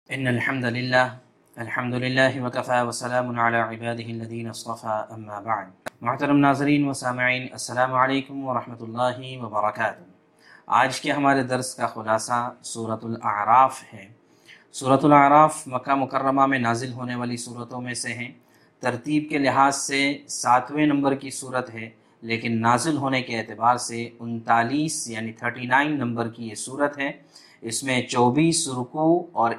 ان الحمد للہ وکفى وسلام علی عباده الذین اصطفى اما بعد۔ محترم ناظرین و سامعین، السلام علیکم ورحمۃ اللہ وبرکاتہ۔ آج کے ہمارے درس کا خلاصہ سورۃ الاعراف ہے۔ سورۃ الاعراف مکہ مکرمہ میں نازل ہونے والی سورتوں میں سے ہیں۔ ترتیب کے لحاظ سے 7ویں نمبر کی سورت ہے، لیکن نازل ہونے کے اعتبار سے 39 یعنی 39 نمبر کی یہ سورت ہے۔ اس میں 24 رکوع اور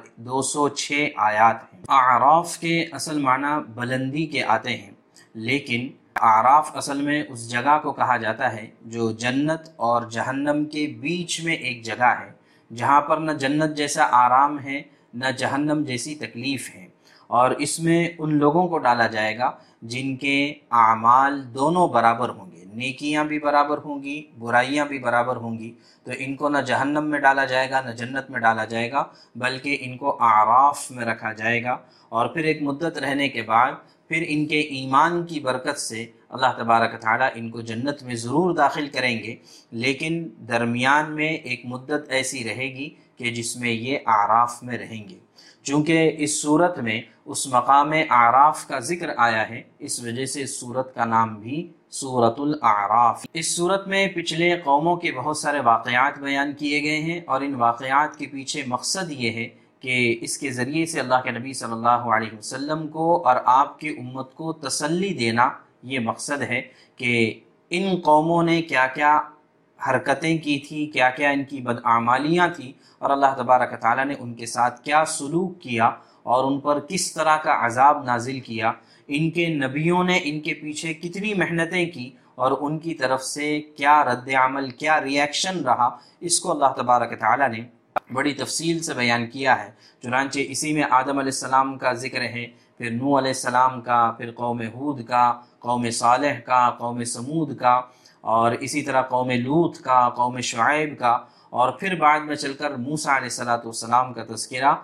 206 آیات ہیں۔ اعراف کے اصل معنی بلندی کے آتے ہیں، لیکن اعراف اصل میں اس جگہ کو کہا جاتا ہے جو جنت اور جہنم کے بیچ میں ایک جگہ ہے، جہاں پر نہ جنت جیسا آرام ہے نہ جہنم جیسی تکلیف ہے، اور اس میں ان لوگوں کو ڈالا جائے گا جن کے اعمال دونوں برابر ہوں گے، نیکیاں بھی برابر ہوں گی، برائیاں بھی برابر ہوں گی۔ تو ان کو نہ جہنم میں ڈالا جائے گا نہ جنت میں ڈالا جائے گا، بلکہ ان کو اعراف میں رکھا جائے گا، اور پھر ایک مدت رہنے کے بعد پھر ان کے ایمان کی برکت سے اللہ تبارک تعالیٰ ان کو جنت میں ضرور داخل کریں گے، لیکن درمیان میں ایک مدت ایسی رہے گی کہ جس میں یہ اعراف میں رہیں گے۔ چونکہ اس صورت میں اس مقام اعراف کا ذکر آیا ہے، اس وجہ سے اس صورت کا نام بھی سورۃ الاعراف۔ اس صورت میں پچھلے قوموں کے بہت سارے واقعات بیان کیے گئے ہیں، اور ان واقعات کے پیچھے مقصد یہ ہے کہ اس کے ذریعے سے اللہ کے نبی صلی اللہ علیہ وسلم کو اور آپ کی امت کو تسلی دینا یہ مقصد ہے کہ ان قوموں نے کیا کیا حرکتیں کی تھی، کیا کیا ان کی بدعمالیاں تھیں، اور اللہ تبارک تعالیٰ نے ان کے ساتھ کیا سلوک کیا اور ان پر کس طرح کا عذاب نازل کیا، ان کے نبیوں نے ان کے پیچھے کتنی محنتیں کی اور ان کی طرف سے کیا رد عمل، کیا ریاکشن رہا، اس کو اللہ تبارک تعالیٰ نے بڑی تفصیل سے بیان کیا ہے۔ چنانچہ اسی میں آدم علیہ السلام کا ذکر ہے، پھر نوح علیہ السلام کا، پھر قوم ہود کا، قوم صالح کا، قوم سمود کا، اور اسی طرح قوم لوط کا، قوم شعیب کا، اور پھر بعد میں چل کر موسیٰ علیہ السلام کا تذکرہ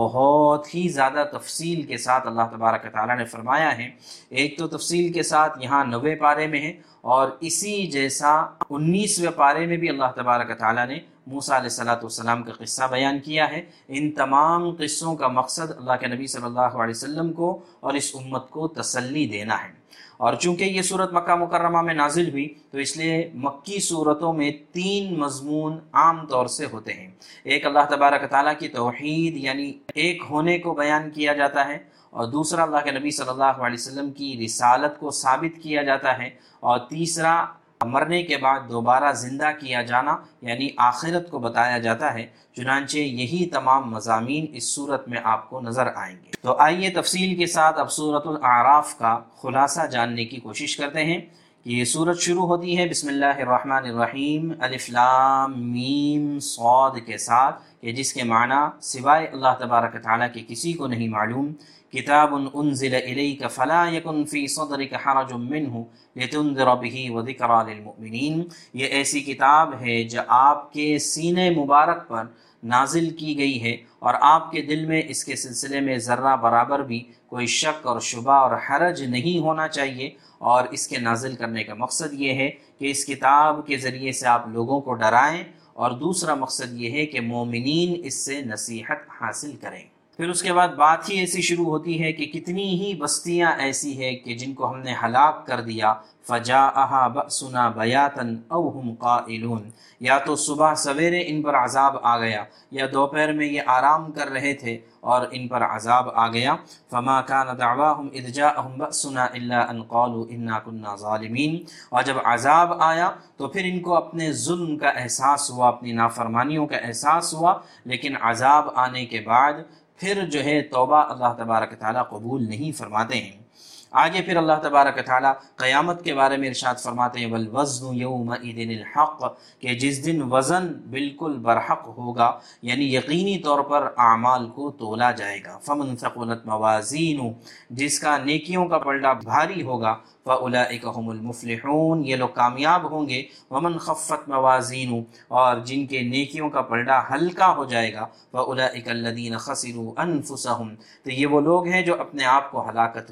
بہت ہی زیادہ تفصیل کے ساتھ اللہ تبارک تعالیٰ نے فرمایا ہے۔ ایک تو تفصیل کے ساتھ یہاں 9ویں پارے میں ہے، اور اسی جیسا 19ویں پارے میں بھی اللہ تبارک تعالیٰ نے موسیٰ علیہ السلام کا قصہ بیان کیا ہے۔ ان تمام قصوں کا مقصد اللہ کے نبی صلی اللہ علیہ وسلم کو اور اس امت کو تسلی دینا ہے۔ اور چونکہ یہ صورت مکہ مکرمہ میں نازل ہوئی تو اس لیے مکی صورتوں میں 3 مضمون عام طور سے ہوتے ہیں۔ ایک اللہ تبارک تعالیٰ کی توحید یعنی ایک ہونے کو بیان کیا جاتا ہے، اور دوسرا اللہ کے نبی صلی اللہ علیہ وسلم کی رسالت کو ثابت کیا جاتا ہے، اور تیسرا مرنے کے بعد دوبارہ زندہ کیا جانا یعنی آخرت کو بتایا جاتا ہے۔ چنانچہ یہی تمام مضامین اس صورت میں آپ کو نظر آئیں گے۔ تو آئیے تفصیل کے ساتھ اب سورۃ الاعراف کا خلاصہ جاننے کی کوشش کرتے ہیں کہ یہ سورت شروع ہوتی ہے بسم اللہ الرحمن الرحیم الف لام میم صاد کے ساتھ، کہ جس کے معنی سوائے اللہ تبارک تعالیٰ کے کسی کو نہیں معلوم۔ کتاب انزل الیک فلا یکن فی صدرک حرج منہ لتنذر بہ وذکریٰ للمؤمنین، یہ ایسی کتاب ہے جو آپ کے سینے مبارک پر نازل کی گئی ہے، اور آپ کے دل میں اس کے سلسلے میں ذرہ برابر بھی کوئی شک اور شبہ اور حرج نہیں ہونا چاہیے، اور اس کے نازل کرنے کا مقصد یہ ہے کہ اس کتاب کے ذریعے سے آپ لوگوں کو ڈرائیں، اور دوسرا مقصد یہ ہے کہ مومنین اس سے نصیحت حاصل کریں۔ پھر اس کے بعد بات ہی ایسی شروع ہوتی ہے کہ کتنی ہی بستیاں ایسی ہیں کہ جن کو ہم نے ہلاک کر دیا، فَجَاءَهَا بَأْسُنَا بَيَاتًا أَوْ هُمْ قَائِلُونَ، یا تو صبح سویرے ان پر عذاب آ گیا، یا دوپہر میں یہ آرام کر رہے تھے اور ان پر عذاب آ گیا۔ فَمَا كَانَ دَعْوَاهُمْ إِذْ جَاءَهُمْ بَأْسُنَا إِلَّا أَنْ قَالُوا إِنَّا كُنَّا ظَالِمِينَ، اور جب عذاب آیا تو پھر ان کو اپنے ظلم کا احساس ہوا، اپنی نافرمانیوں کا احساس ہوا، لیکن عذاب آنے کے بعد پھر جو ہے توبہ اللہ تبارک تعالیٰ قبول نہیں فرماتے ہیں۔ آگے پھر اللہ تبارک تعالیٰ قیامت کے بارے میں ارشاد فرماتے ہیں وَالْوَزْنُ يَوْمَئِذٍ الْحَقُّ، کہ جس دن وزن بالکل برحق ہوگا، یعنی یقینی طور پر اعمال کو تولا جائے گا۔ فَمَنْ ثَقُلَتْ مَوَازِينُهُ، جس کا نیکیوں کا پلڑا بھاری ہوگا، فَأُولَئِكَ هُمُ الْمُفْلِحُونَ، یہ لوگ کامیاب ہوں گے۔ وَمَنْ خَفَّتْ مَوَازِينُهُ، اور جن کے نیکیوں کا پلڑا ہلکا ہو جائے گا، فَأُولَئِكَ الَّذِينَ خَسِرُوا أَنفُسَهُمْ، تو یہ وہ لوگ ہیں جو اپنے آپ کو ہلاکت میں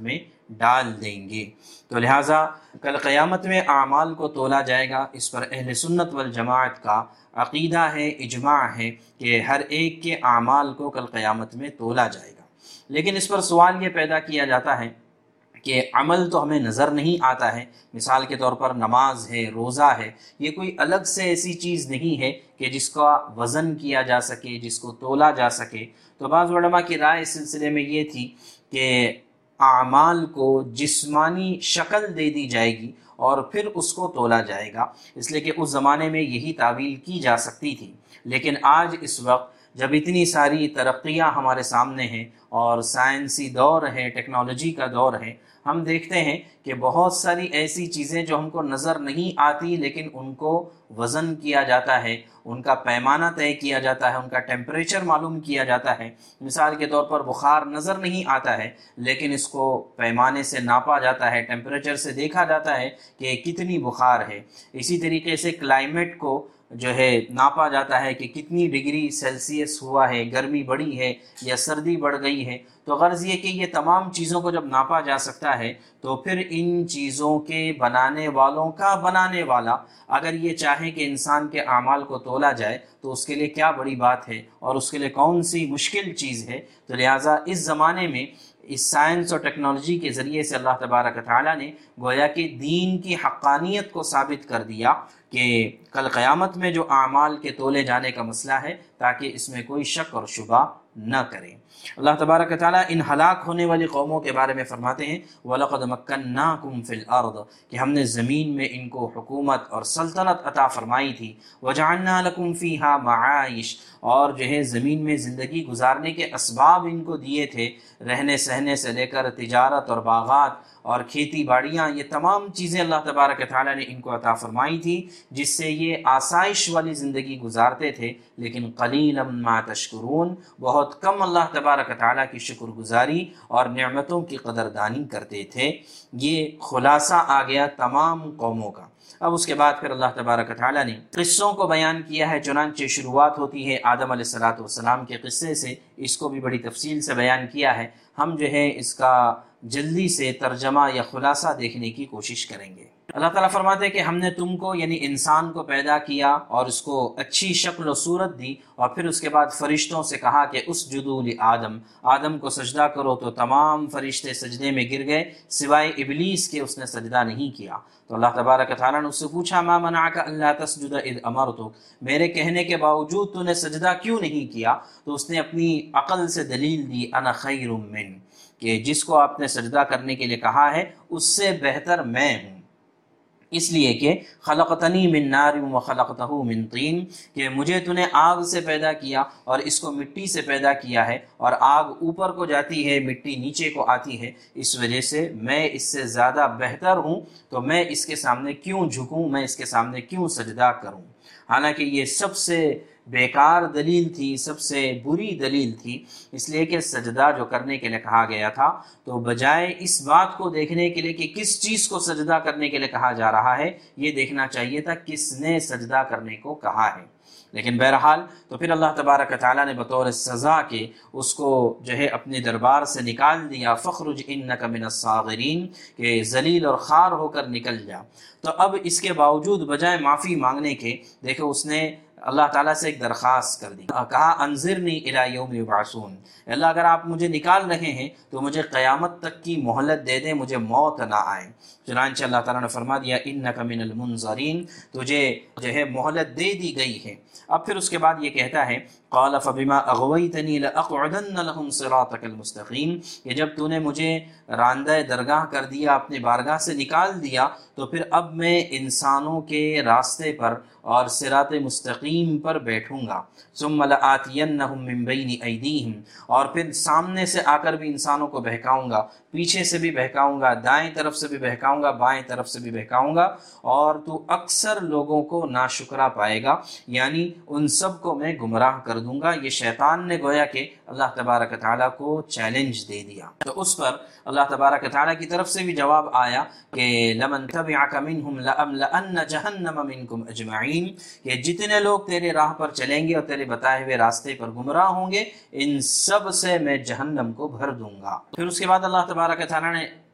ڈال دیں گے۔ تو لہٰذا کل قیامت میں اعمال کو تولا جائے گا، اس پر اہل سنت والجماعت کا عقیدہ ہے، اجماع ہے کہ ہر ایک کے اعمال کو کل قیامت میں تولا جائے گا۔ لیکن اس پر سوال یہ پیدا کیا جاتا ہے کہ عمل تو ہمیں نظر نہیں آتا ہے، مثال کے طور پر نماز ہے، روزہ ہے، یہ کوئی الگ سے ایسی چیز نہیں ہے کہ جس کا وزن کیا جا سکے، جس کو تولا جا سکے۔ تو بعض علماء کی رائے اس سلسلے میں یہ تھی کہ اعمال کو جسمانی شکل دے دی جائے گی اور پھر اس کو تولا جائے گا، اس لیے کہ اس زمانے میں یہی تعویل کی جا سکتی تھی۔ لیکن آج اس وقت جب اتنی ساری ترقیاں ہمارے سامنے ہیں اور سائنسی دور ہے، ٹیکنالوجی کا دور ہے، ہم دیکھتے ہیں کہ بہت ساری ایسی چیزیں جو ہم کو نظر نہیں آتی لیکن ان کو وزن کیا جاتا ہے، ان کا پیمانہ طے کیا جاتا ہے، ان کا ٹیمپریچر معلوم کیا جاتا ہے۔ مثال کے طور پر بخار نظر نہیں آتا ہے لیکن اس کو پیمانے سے ناپا جاتا ہے، ٹیمپریچر سے دیکھا جاتا ہے کہ کتنی بخار ہے۔ اسی طریقے سے کلائمیٹ کو جو ہے ناپا جاتا ہے کہ کتنی ڈگری سیلسیس ہوا ہے، گرمی بڑھی ہے یا سردی بڑھ گئی ہے۔ تو غرض یہ کہ یہ تمام چیزوں کو جب ناپا جا سکتا ہے تو پھر ان چیزوں کے بنانے والوں کا بنانے والا اگر یہ چاہے کہ انسان کے اعمال کو تولا جائے تو اس کے لیے کیا بڑی بات ہے اور اس کے لیے کون سی مشکل چیز ہے۔ تو لہٰذا اس زمانے میں اس سائنس اور ٹیکنالوجی کے ذریعے سے اللہ تبارک و تعالیٰ نے گویا کہ دین کی حقانیت کو ثابت کر دیا کہ کل قیامت میں جو اعمال کے تولے جانے کا مسئلہ ہے تاکہ اس میں کوئی شک اور شبہ نہ کریں۔ اللہ تبارک و تعالیٰ ان ہلاک ہونے والی قوموں کے بارے میں فرماتے ہیں وَلَقَدْ مَكَّنَّاكُمْ فِي الْأَرْضِ، کہ ہم نے زمین میں ان کو حکومت اور سلطنت عطا فرمائی تھی، وَجَعَلْنَا لَكُمْ فِيهَا مَعَائِشْ، اور جو ہے زمین میں زندگی گزارنے کے اسباب ان کو دیے تھے، رہنے سہنے سے لے کر تجارت اور باغات اور کھیتی باڑیاں، یہ تمام چیزیں اللہ تبارک و تعالیٰ نے ان کو عطا فرمائی تھی جس سے یہ آسائش والی زندگی گزارتے تھے۔ لیکن قلیلا ما تشکرون، بہت کم اللہ تبارک و تعالیٰ کی شکر گزاری اور نعمتوں کی قدردانی کرتے تھے۔ یہ خلاصہ آ گیا تمام قوموں کا۔ اب اس کے بعد پھر اللہ تبارک و تعالیٰ نے قصوں کو بیان کیا ہے، چنانچہ شروعات ہوتی ہے آدم علیہ السلام کے قصے سے، اس کو بھی بڑی تفصیل سے بیان کیا ہے۔ ہم جو ہے اس کا جلدی سے ترجمہ یا خلاصہ دیکھنے کی کوشش کریں گے۔ اللہ تعالیٰ فرماتے ہیں کہ ہم نے تم کو یعنی انسان کو پیدا کیا اور اس کو اچھی شکل و صورت دی، اور پھر اس کے بعد فرشتوں سے کہا کہ اسجدوا لآدم، آدم کو سجدہ کرو، تو تمام فرشتے سجدے میں گر گئے سوائے ابلیس کے، اس نے سجدہ نہیں کیا۔ تو اللہ تبارک و تعالیٰ نے اس سے پوچھا ما منعک الا تسجد اذ امرتک، میرے کہنے کے باوجود تو نے سجدہ کیوں نہیں کیا؟ تو اس نے اپنی عقل سے دلیل دی انا خیر من، کہ جس کو آپ نے سجدہ کرنے کے لیے کہا ہے اس سے بہتر میں ہوں، اس لیے کہ خلقتنی من نار وخلقتہ من طین، کہ مجھے تو نے آگ سے پیدا کیا اور اس کو مٹی سے پیدا کیا ہے، اور آگ اوپر کو جاتی ہے، مٹی نیچے کو آتی ہے، اس وجہ سے میں اس سے زیادہ بہتر ہوں، تو میں اس کے سامنے کیوں جھکوں، میں اس کے سامنے کیوں سجدہ کروں۔ حالانکہ یہ سب سے بیکار دلیل تھی، سب سے بری دلیل تھی، اس لیے کہ سجدہ جو کرنے کے لیے کہا گیا تھا تو بجائے اس بات کو دیکھنے کے لیے کہ کس چیز کو سجدہ کرنے کے لیے کہا جا رہا ہے، یہ دیکھنا چاہیے تھا کس نے سجدہ کرنے کو کہا ہے۔ لیکن بہرحال تو پھر اللہ تبارک و تعالیٰ نے بطور سزا کے اس کو جو ہے اپنے دربار سے نکال دیا، فخرج انک من الصاغرین، کہ ذلیل اور خوار ہو کر نکل جا۔ تو اب اس کے باوجود بجائے معافی مانگنے کے دیکھو اس نے اللہ تعالیٰ سے ایک درخواست کر دی، کہا انظرنی الی یوم یبعثون، اللہ اگر آپ مجھے نکال رہے ہیں تو مجھے قیامت تک کی مہلت دے دیں، مجھے موت نہ آئے۔ چنانچہ اللہ تعالیٰ نے فرما دیا انک من المنظرین، تجھے جو ہے مہلت دے دی گئی ہے۔ اب پھر اس کے بعد یہ کہتا ہے قال فبما اغویتنی لاقعدن لهم صراطک المستقیم، کہ جب تو نے مجھے راندہ درگاہ کر دیا، اپنے بارگاہ سے نکال دیا، تو پھر اب میں انسانوں کے راستے پر اور صراط مستقیم پر بیٹھوں گا۔ ثم لآتینہم من بین ایدیہم، اور پھر سامنے سے آ کر بھی انسانوں کو بہکاؤں گا، پیچھے سے بھی بہکاؤں گا، دائیں طرف سے بھی بہکاؤں گا، بائیں طرف سے بھی بہکاؤں گا، اور تو اکثر لوگوں کو ناشکرا پائے گا، یعنی ان سب کو میں گمراہ کر دوں گا۔ یہ شیطان نے گویا کہ اللہ تبارک و تعالیٰ کو چیلنج دے دیا، تو اس پر اللہ تبارک و تعالیٰ کی طرف سے بھی جواب آیا کہ لمن تبعک منہم لأملأن جہنم منکم اجمعین، کہ جتنے لوگ تیرے راہ پر چلیں گے اور تیرے بتائے ہوئے راستے پر گمراہ ہوں گے، ان سب سے میں جہنم کو بھر دوں گا۔ پھر اس کے بعد اللہ تبارک و تعالیٰ نے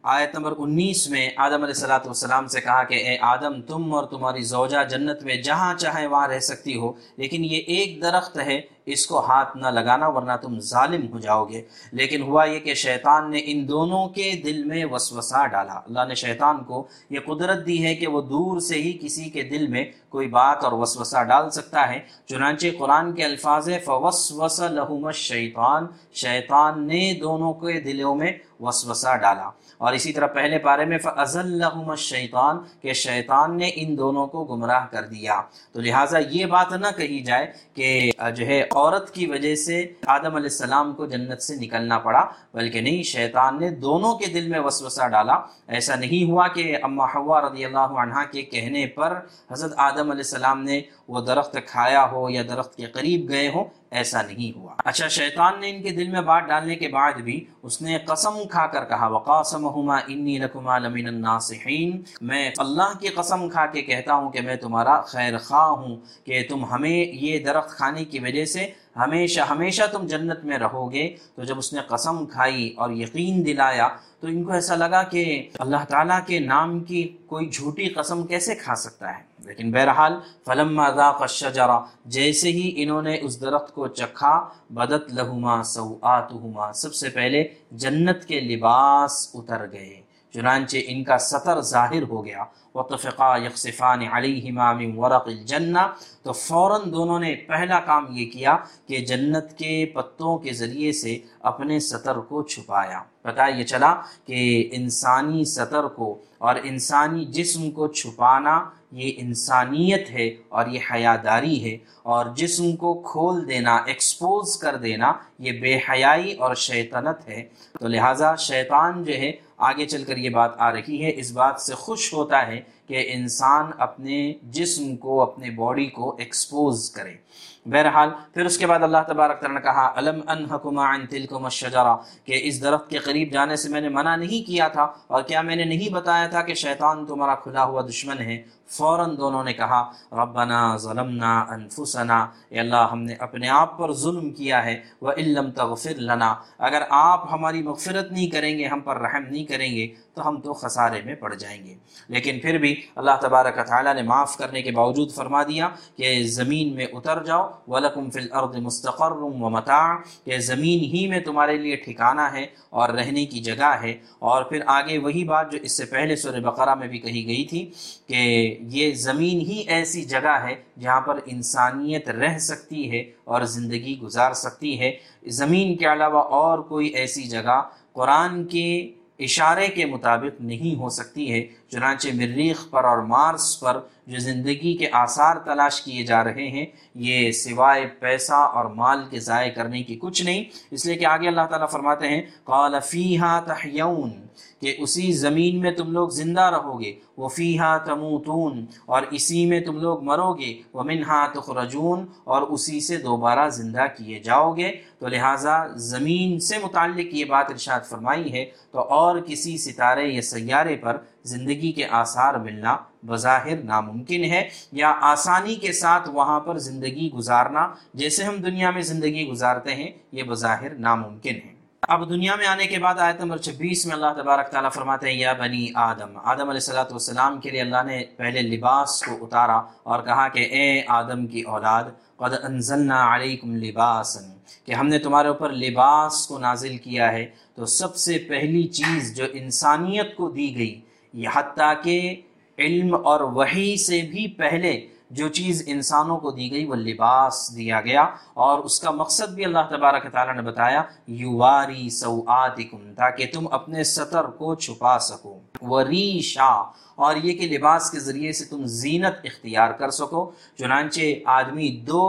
آیت نمبر 19 میں آدم علیہ السلام سے کہا کہ اے آدم تم اور تمہاری زوجہ جنت میں جہاں چاہے وہاں رہ سکتی ہو، لیکن یہ ایک درخت ہے اس کو ہاتھ نہ لگانا ورنہ تم ظالم ہو جاؤ گے۔ لیکن ہوا یہ کہ شیطان نے ان دونوں کے دل میں وسوسہ ڈالا۔ اللہ نے شیطان کو یہ قدرت دی ہے کہ وہ دور سے ہی کسی کے دل میں کوئی بات اور وسوسہ ڈال سکتا ہے۔ چنانچہ قرآن کے الفاظ ہے فوسوس لہما الشیطان، شیطان نے دونوں کے دلوں میں وسوسہ ڈالا۔ اور اسی طرح پہلے پارے میں فَأَزَلَّهُمَ الشَّيْطَانُ، کہ شیطان نے ان دونوں کو گمراہ کر دیا۔ تو لہٰذا یہ بات نہ کہی جائے کہ جو ہے عورت کی وجہ سے آدم علیہ السلام کو جنت سے نکلنا پڑا، بلکہ نہیں، شیطان نے دونوں کے دل میں وسوسہ ڈالا۔ ایسا نہیں ہوا کہ اما حوا رضی اللہ عنہا کے کہنے پر حضرت آدم علیہ السلام نے وہ درخت کھایا ہو یا درخت کے قریب گئے ہوں، ایسا نہیں ہوا۔ اچھا، شیطان نے ان کے دل میں بات ڈالنے کے بعد بھی اس نے قسم کھا کر کہا وَقَاسَمَهُمَا إِنِّي لَكُمَا لَمِنَ النَّاصِحِينَ، میں اللہ کی قسم کھا کے کہتا ہوں کہ میں تمہارا خیر خواہ ہوں کہ تم ہمیں یہ درخت کھانے کی وجہ سے ہمیشہ ہمیشہ تم جنت میں رہو گے۔ تو جب اس نے قسم کھائی اور یقین دلایا تو ان کو ایسا لگا کہ اللہ تعالیٰ کے نام کی کوئی جھوٹی قسم کیسے کھا سکتا ہے۔ لیکن بہرحال فلما ذاق الشجرہ، جیسے ہی انہوں نے اس درخت کو چکھا، بدت لہما سوآتہما، سب سے پہلے جنت کے لباس اتر گئے، چنانچہ ان کا سطر ظاہر ہو گیا۔ وَطَفِقَا يَخْصِفَانِ عَلَيْهِمَا مِنْ وَرَقِ الْجَنَّةِ، تو فوراً دونوں نے پہلا کام یہ کیا کہ جنت کے پتوں کے ذریعے سے اپنے سطر کو چھپایا۔ پتہ یہ چلا کہ انسانی سطر کو اور انسانی جسم کو چھپانا یہ انسانیت ہے اور یہ حیاداری ہے، اور جسم کو کھول دینا، ایکسپوز کر دینا، یہ بے حیائی اور شیطنت ہے۔ تو لہٰذا شیطان جو ہے آگے چل کر یہ بات آ رہی ہے، اس بات سے خوش ہوتا ہے کہ انسان اپنے جسم کو، اپنے باڈی کو ایکسپوز کرے۔ بہرحال پھر اس کے بعد اللہ تبارک تعالیٰ نے کہا الم انہکما عن تلکما الشجرہ، کہ اس درخت کے قریب جانے سے میں نے منع نہیں کیا تھا، اور کیا میں نے نہیں بتایا تھا کہ شیطان تمہارا کھلا ہوا دشمن ہے۔ فوراً دونوں نے کہا ربنا ظلمنا انفسنا، اے اللہ ہم نے اپنے آپ پر ظلم کیا ہے، وَإِن لَّمْ تَغْفِرْ لَنَا، اگر آپ ہماری مغفرت نہیں کریں گے، ہم پر رحم نہیں کریں گے تو ہم تو خسارے میں پڑ جائیں گے۔ لیکن پھر بھی اللہ تبارک و تعالیٰ نے معاف کرنے کے باوجود فرما دیا کہ زمین میں اتر جاؤ، وَلَكُمْ فِي الْأَرْضِ مُسْتَقَرٌّ وَمَتَاعٌ، کہ زمین ہی میں تمہارے لیے ٹھکانہ ہے اور رہنے کی جگہ ہے۔ اور پھر آگے وہی بات جو اس سے پہلے سورہ بقرہ میں بھی کہی گئی تھی کہ یہ زمین ہی ایسی جگہ ہے جہاں پر انسانیت رہ سکتی ہے اور زندگی گزار سکتی ہے۔ زمین کے علاوہ اور کوئی ایسی جگہ قرآن کے اشارے کے مطابق نہیں ہو سکتی ہے۔ چنانچہ مریخ پر اور مارس پر جو زندگی کے آثار تلاش کیے جا رہے ہیں، یہ سوائے پیسہ اور مال کے ضائع کرنے کی کچھ نہیں، اس لیے کہ آگے اللہ تعالیٰ فرماتے ہیں قال فیہا تحیون، کہ اسی زمین میں تم لوگ زندہ رہو گے، وفیہا تموتون، اور اسی میں تم لوگ مرو گے، ومنہا تخرجون، اور اسی سے دوبارہ زندہ کیے جاؤ گے۔ تو لہٰذا زمین سے متعلق یہ بات ارشاد فرمائی ہے، تو اور کسی ستارے یا سیارے پر زندگی کے آثار ملنا بظاہر ناممکن ہے، یا آسانی کے ساتھ وہاں پر زندگی گزارنا جیسے ہم دنیا میں زندگی گزارتے ہیں، یہ بظاہر ناممکن ہے۔ اب دنیا میں آنے کے بعد آیت نمبر 26 میں اللہ تبارک تعالیٰ فرماتے ہیں یا بنی آدم، آدم علیہ السلام کے لیے اللہ نے پہلے لباس کو اتارا اور کہا کہ اے آدم کی اولاد قد انزلنا علیکم لباسا، کہ ہم نے تمہارے اوپر لباس کو نازل کیا ہے۔ تو سب سے پہلی چیز جو انسانیت کو دی گئی، یہ حتیٰ کہ علم اور وحی سے بھی پہلے جو چیز انسانوں کو دی گئی وہ لباس دیا گیا، اور اس کا مقصد بھی اللہ تبارک تعالیٰ نے بتایا یواری سوآتکم، تاکہ تم اپنے سطر کو چھپا سکو، وریشا، اور یہ کہ لباس کے ذریعے سے تم زینت اختیار کر سکو۔ چنانچہ آدمی دو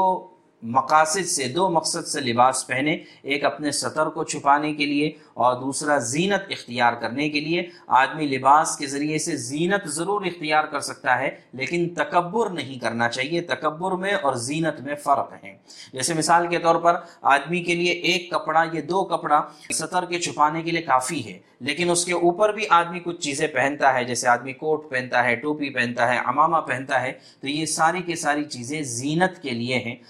مقصد سے لباس پہنے، ایک اپنے سطر کو چھپانے کے لیے اور دوسرا زینت اختیار کرنے کے لیے۔ آدمی لباس کے ذریعے سے زینت ضرور اختیار کر سکتا ہے، لیکن تکبر نہیں کرنا چاہیے۔ تکبر میں اور زینت میں فرق ہے۔ جیسے مثال کے طور پر آدمی کے لیے ایک کپڑا یا دو کپڑا سطر کے چھپانے کے لیے کافی ہے، لیکن اس کے اوپر بھی آدمی کچھ چیزیں پہنتا ہے، جیسے آدمی کوٹ پہنتا ہے، ٹوپی پہنتا ہے، عمامہ پہنتا ہے، تو یہ ساری کی ساری چیزیں زینت کے لیے ہیں۔ ہاں،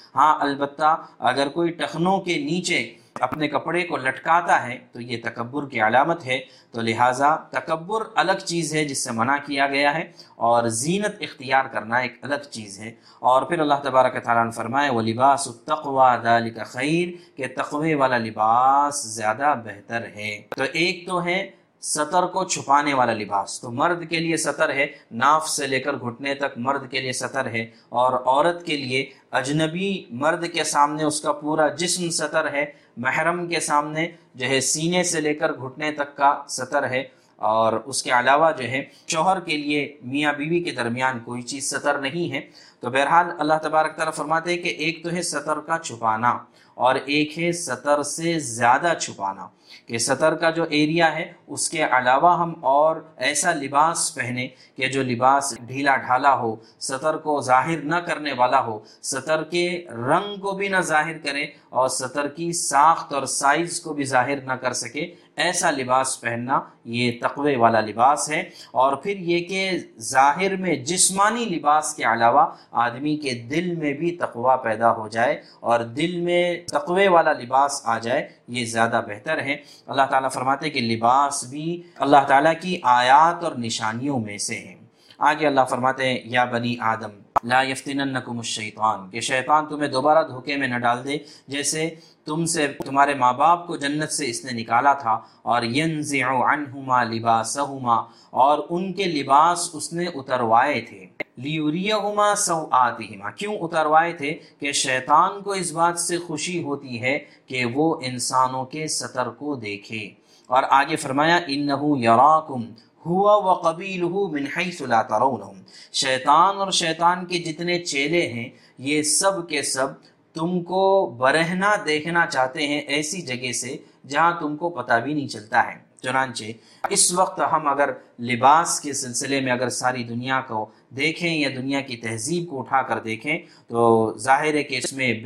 البتہ اگر کوئی ٹخنوں کے نیچے اپنے کپڑے کو لٹکاتا ہے تو یہ تکبر کی علامت ہے، تو لہٰذا تکبر الگ چیز ہے جس سے منع کیا گیا ہے، اور زینت اختیار کرنا ایک الگ چیز ہے۔ اور پھر اللہ تبارک تعالیٰ نے فرمایا وَلِبَاسُ التَّقْوَى ذَلِكَ خَيْرٌ، کہ تقوی والا لباس زیادہ بہتر ہے۔ تو ایک تو ہے سطر کو چھپانے والا لباس، تو مرد کے لیے سطر ہے، ناف سے لے کر گھٹنے تک مرد کے لیے سطر ہے، اور عورت کے لیے اجنبی مرد کے سامنے اس کا پورا جسم سطر ہے، محرم کے سامنے جو ہے سینے سے لے کر گھٹنے تک کا سطر ہے، اور اس کے علاوہ جو ہے شوہر کے لیے میاں بیوی کے درمیان کوئی چیز سطر نہیں ہے۔ تو بہرحال اللہ تبارک تعالیٰ فرماتے ہیں کہ ایک تو ہے سطر کا چھپانا، اور ایک ہے سطر سے زیادہ چھپانا، کہ سطر کا جو ایریا ہے اس کے علاوہ ہم اور ایسا لباس پہنے کہ جو لباس ڈھیلا ڈھالا ہو، سطر کو ظاہر نہ کرنے والا ہو، سطر کے رنگ کو بھی نہ ظاہر کرے اور سطر کی ساخت اور سائز کو بھی ظاہر نہ کر سکے، ایسا لباس پہننا یہ تقوی والا لباس ہے۔ اور پھر یہ کہ ظاہر میں جسمانی لباس کے علاوہ آدمی کے دل میں بھی تقوی پیدا ہو جائے اور دل میں تقوی والا لباس آ جائے، یہ زیادہ بہتر ہے۔ اللہ تعالیٰ فرماتے ہیں کہ لباس بھی اللہ تعالیٰ کی آیات اور نشانیوں میں سے ہے۔ آگے اللہ فرماتے ہیں یا بنی آدم لا یفتننکم الشیطان، کہ شیطان تمہیں دوبارہ دھوکے میں نہ ڈال دے، جیسے تم سے تمہارے ماں باپ کو جنت سے اس نے نکالا تھا، اور ینزع عنہما لباسہما، اور ان کے لباس اس نے اتروائے تھے، لیریہما سوآتہما، کیوں اتروائے تھے؟ کہ شیطان کو اس بات سے خوشی ہوتی ہے کہ وہ انسانوں کے سطر کو دیکھے۔ اور آگے فرمایا انہ یراکم ہوا وقبیلہ من حیث لا ترونہم، شیطان اور شیطان کے جتنے چیلے ہیں یہ سب کے سب تم کو برہنہ دیکھنا چاہتے ہیں ایسی جگہ سے جہاں تم کو پتہ بھی نہیں چلتا ہے۔ چنانچہ اس وقت ہم اگر لباس کے سلسلے میں اگر ساری دنیا کو دیکھیں یا دنیا کی تہذیب کو اٹھا کر دیکھیں تو ظاہر ہے کہ اس میں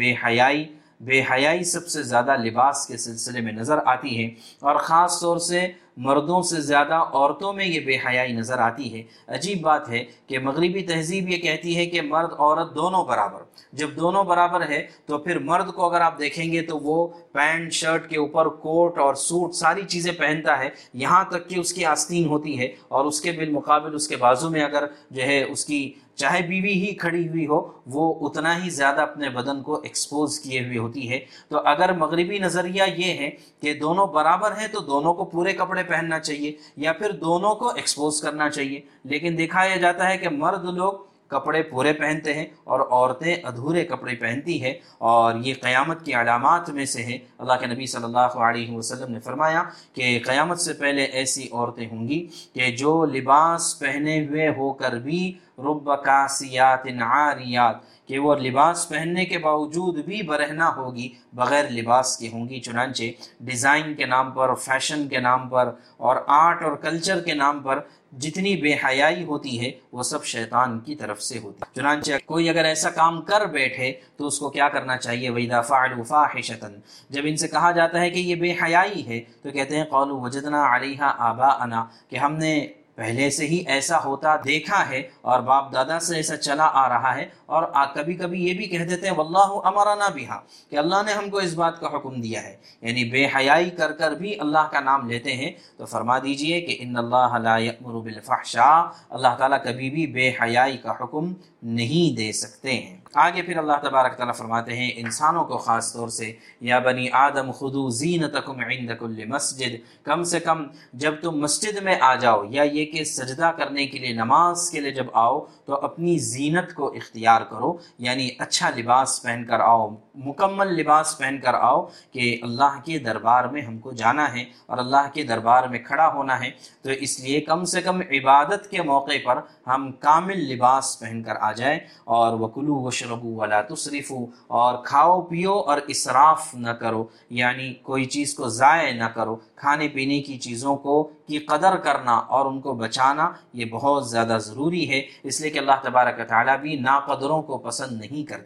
بے حیائی سب سے زیادہ لباس کے سلسلے میں نظر آتی ہے، اور خاص طور سے مردوں سے زیادہ عورتوں میں یہ بے حیائی نظر آتی ہے۔ عجیب بات ہے کہ مغربی تہذیب یہ کہتی ہے کہ مرد عورت دونوں برابر، جب دونوں برابر ہے تو پھر مرد کو اگر آپ دیکھیں گے تو وہ پینٹ شرٹ کے اوپر کوٹ اور سوٹ ساری چیزیں پہنتا ہے، یہاں تک کہ اس کی آستین ہوتی ہے، اور اس کے بالمقابل اس کے بازو میں اگر جو ہے اس کی چاہے بیوی ہی کھڑی ہوئی ہو وہ اتنا ہی زیادہ اپنے بدن کو ایکسپوز کیے ہوئے ہوتی ہے۔ تو اگر مغربی نظریہ یہ ہے کہ دونوں برابر ہیں تو دونوں کو پورے کپڑے پہننا چاہیے یا پھر دونوں کو ایکسپوز کرنا چاہیے، لیکن دکھایا جاتا ہے کہ مرد لوگ کپڑے پورے پہنتے ہیں اور عورتیں ادھورے کپڑے پہنتی ہیں، اور یہ قیامت کی علامات میں سے ہے۔ اللہ کے نبی صلی اللہ علیہ وسلم نے فرمایا کہ قیامت سے پہلے ایسی عورتیں ہوں گی کہ جو لباس پہنے ہوئے ہو کر بھی رب کاسیات عاریات، کہ وہ لباس پہننے کے باوجود بھی برہنہ ہوگی، بغیر لباس کے ہوں گی۔ چنانچہ ڈیزائن کے نام پر، فیشن کے نام پر اور آرٹ اور کلچر کے نام پر جتنی بے حیائی ہوتی ہے وہ سب شیطان کی طرف سے ہوتی ہے۔ چنانچہ کوئی اگر ایسا کام کر بیٹھے تو اس کو کیا کرنا چاہیے؟ وَإِذَا فَعَلُوا فَاحِشَةً، جب ان سے کہا جاتا ہے کہ یہ بے حیائی ہے تو کہتے ہیں قَالُوا وَجَدْنَا عَلَيْهَا آبَاءَنَا، کہ ہم نے پہلے سے ہی ایسا ہوتا دیکھا ہے اور باپ دادا سے ایسا چلا آ رہا ہے، اور کبھی کبھی یہ بھی کہہ دیتے ہیں واللہ امرنا بہا، کہ اللہ نے ہم کو اس بات کا حکم دیا ہے، یعنی بے حیائی کر کر بھی اللہ کا نام لیتے ہیں۔ تو فرما دیجئے کہ ان اللہ لا یأمر بالفحشاء، اللہ تعالیٰ کبھی بھی بے حیائی کا حکم نہیں دے سکتے ہیں۔ آگے پھر اللہ تبارک تعالیٰ فرماتے ہیں انسانوں کو خاص طور سے یا بنی آدم خذوا زینتکم عند کل مسجد، کم سے کم جب تم مسجد میں آ جاؤ یا یہ کہ سجدہ کرنے کے لیے نماز کے لیے جب آؤ تو اپنی زینت کو اختیار کرو، یعنی اچھا لباس پہن کر آؤ، مکمل لباس پہن کر آؤ کہ اللہ کے دربار میں ہم کو جانا ہے اور اللہ کے دربار میں کھڑا ہونا ہے، تو اس لیے کم سے کم عبادت کے موقع پر ہم کامل لباس پہن کر آ جائیں۔ اور وَكُلُوا وَاشْرَبُوا وَلَا تُسْرِفُوا، اور کھاؤ پیو اور اسراف نہ کرو، یعنی کوئی چیز کو ضائع نہ کرو، کھانے پینے کی چیزوں کی قدر کرنا اور ان کو بچانا یہ بہت زیادہ ضروری ہے، اس لیے کہ اللہ تبارک و تعالیٰ بھی ناقدروں کو پسند نہیں کرتے ہیں۔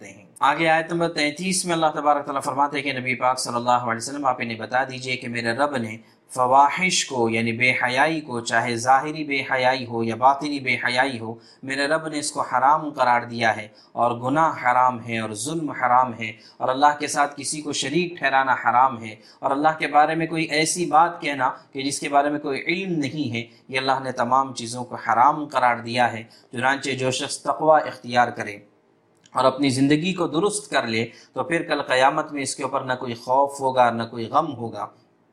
آگے آیت نمبر 33 میں اللہ تبارک تعالیٰ فرماتے ہیں کہ نبی پاک صلی اللہ علیہ وسلم آپ انہیں بتا دیجئے کہ میرے رب نے فواحش کو یعنی بے حیائی کو، چاہے ظاہری بے حیائی ہو یا باطنی بے حیائی ہو، میرے رب نے اس کو حرام قرار دیا ہے، اور گناہ حرام ہے اور ظلم حرام ہے، اور اللہ کے ساتھ کسی کو شریک ٹھہرانا حرام ہے، اور اللہ کے بارے میں کوئی ایسی بات کہنا کہ جس کے بارے میں کوئی علم نہیں ہے، یہ اللہ نے تمام چیزوں کو حرام قرار دیا ہے۔ چنانچہ جو شخص تقوی اختیار کرے اور اپنی زندگی کو درست کر لے تو پھر کل قیامت میں اس کے اوپر نہ کوئی خوف ہوگا نہ کوئی غم ہوگا۔